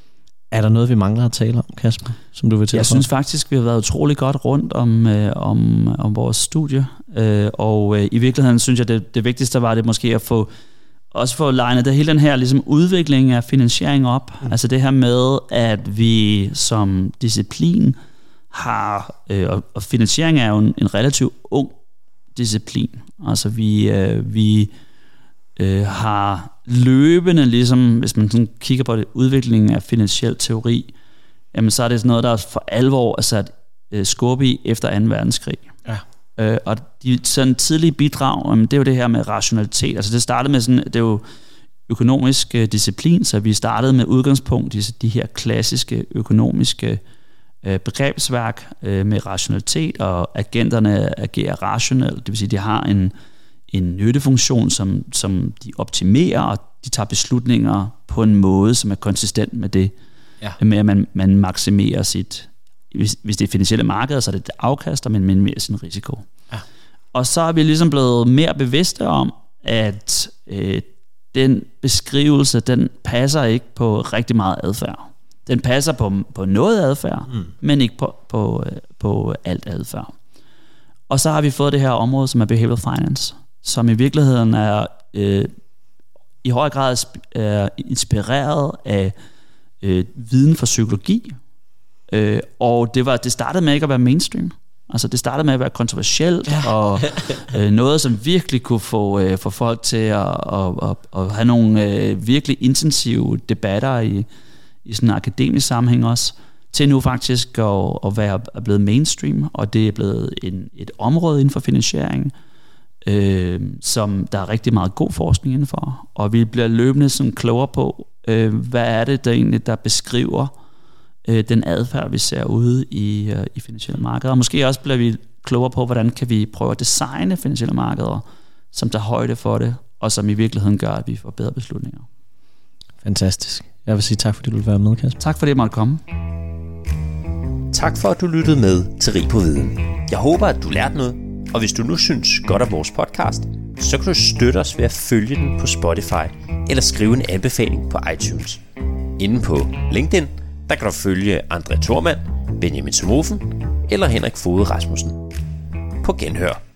Er der noget, vi mangler at tale om, Kasper, som du vil til? Jeg synes faktisk, vi har været utrolig godt rundt om, øh, om, om vores studie. Øh, og øh, i virkeligheden synes jeg, det, det vigtigste var det måske at få også få legnet det hele den her ligesom, udvikling af finansiering op. Mm. Altså det her med, at vi som disciplin har, øh, og, og finansiering er jo en, en relativt ung disciplin. Altså vi, øh, vi øh, har løbende, ligesom, hvis man sådan kigger på det, udviklingen af finansiel teori, jamen så er det sådan noget, der for alvor er sat øh, skub i efter anden verdenskrig. Ja. Øh, og de sådan tidlige bidrag, jamen, det er jo det her med rationalitet. Altså det startede med sådan, det er jo økonomisk øh, disciplin, så vi startede med udgangspunkt i de her klassiske økonomiske øh, begrebsværk øh, med rationalitet, og agenterne agerer rationelt, det vil sige, de har en en nyttefunktion, som, som de optimerer, og de tager beslutninger på en måde, som er konsistent med det, ja. med at man, man maksimerer sit, hvis, hvis det er finansielle markeder, så er det det afkast, og man minimerer sin risiko. Ja. Og så er vi ligesom blevet mere bevidste om, at øh, den beskrivelse, den passer ikke på rigtig meget adfærd. Den passer på, på noget adfærd, mm. men ikke på, på, på alt adfærd. Og så har vi fået det her område, som er behavioral finance, som i virkeligheden er øh, i høj grad er inspireret af øh, viden fra psykologi. Øh, og det, var, det startede med ikke at være mainstream. Altså det startede med at være kontroversielt, ja. og øh, noget, som virkelig kunne få, øh, få folk til at, at, at, at have nogle øh, virkelig intensive debatter i, i sådan en akademisk sammenhæng også, til nu faktisk at, at være blevet mainstream, og det er blevet en, et område inden for finansiering, øh, som der er rigtig meget god forskning indenfor, og vi bliver løbende sådan klogere på, øh, hvad er det der egentlig, der beskriver øh, den adfærd, vi ser ude i, øh, i finansielle markeder, og måske også bliver vi klogere på, hvordan kan vi prøve at designe finansielle markeder, som tager højde for det, og som i virkeligheden gør, at vi får bedre beslutninger. Fantastisk. Jeg vil sige tak, fordi du ville være med, Kasper. Tak fordi jeg måtte komme. Tak for, at du lyttede med til Rig på Viden. Jeg håber, at du lærte noget, og hvis du nu synes godt om vores podcast, så kan du støtte os ved at følge den på Spotify, eller skrive en anbefaling på iTunes. Inde på LinkedIn, der kan du følge André Thormann, Benjamin Somofen eller Henrik Foged Rasmussen. På genhør.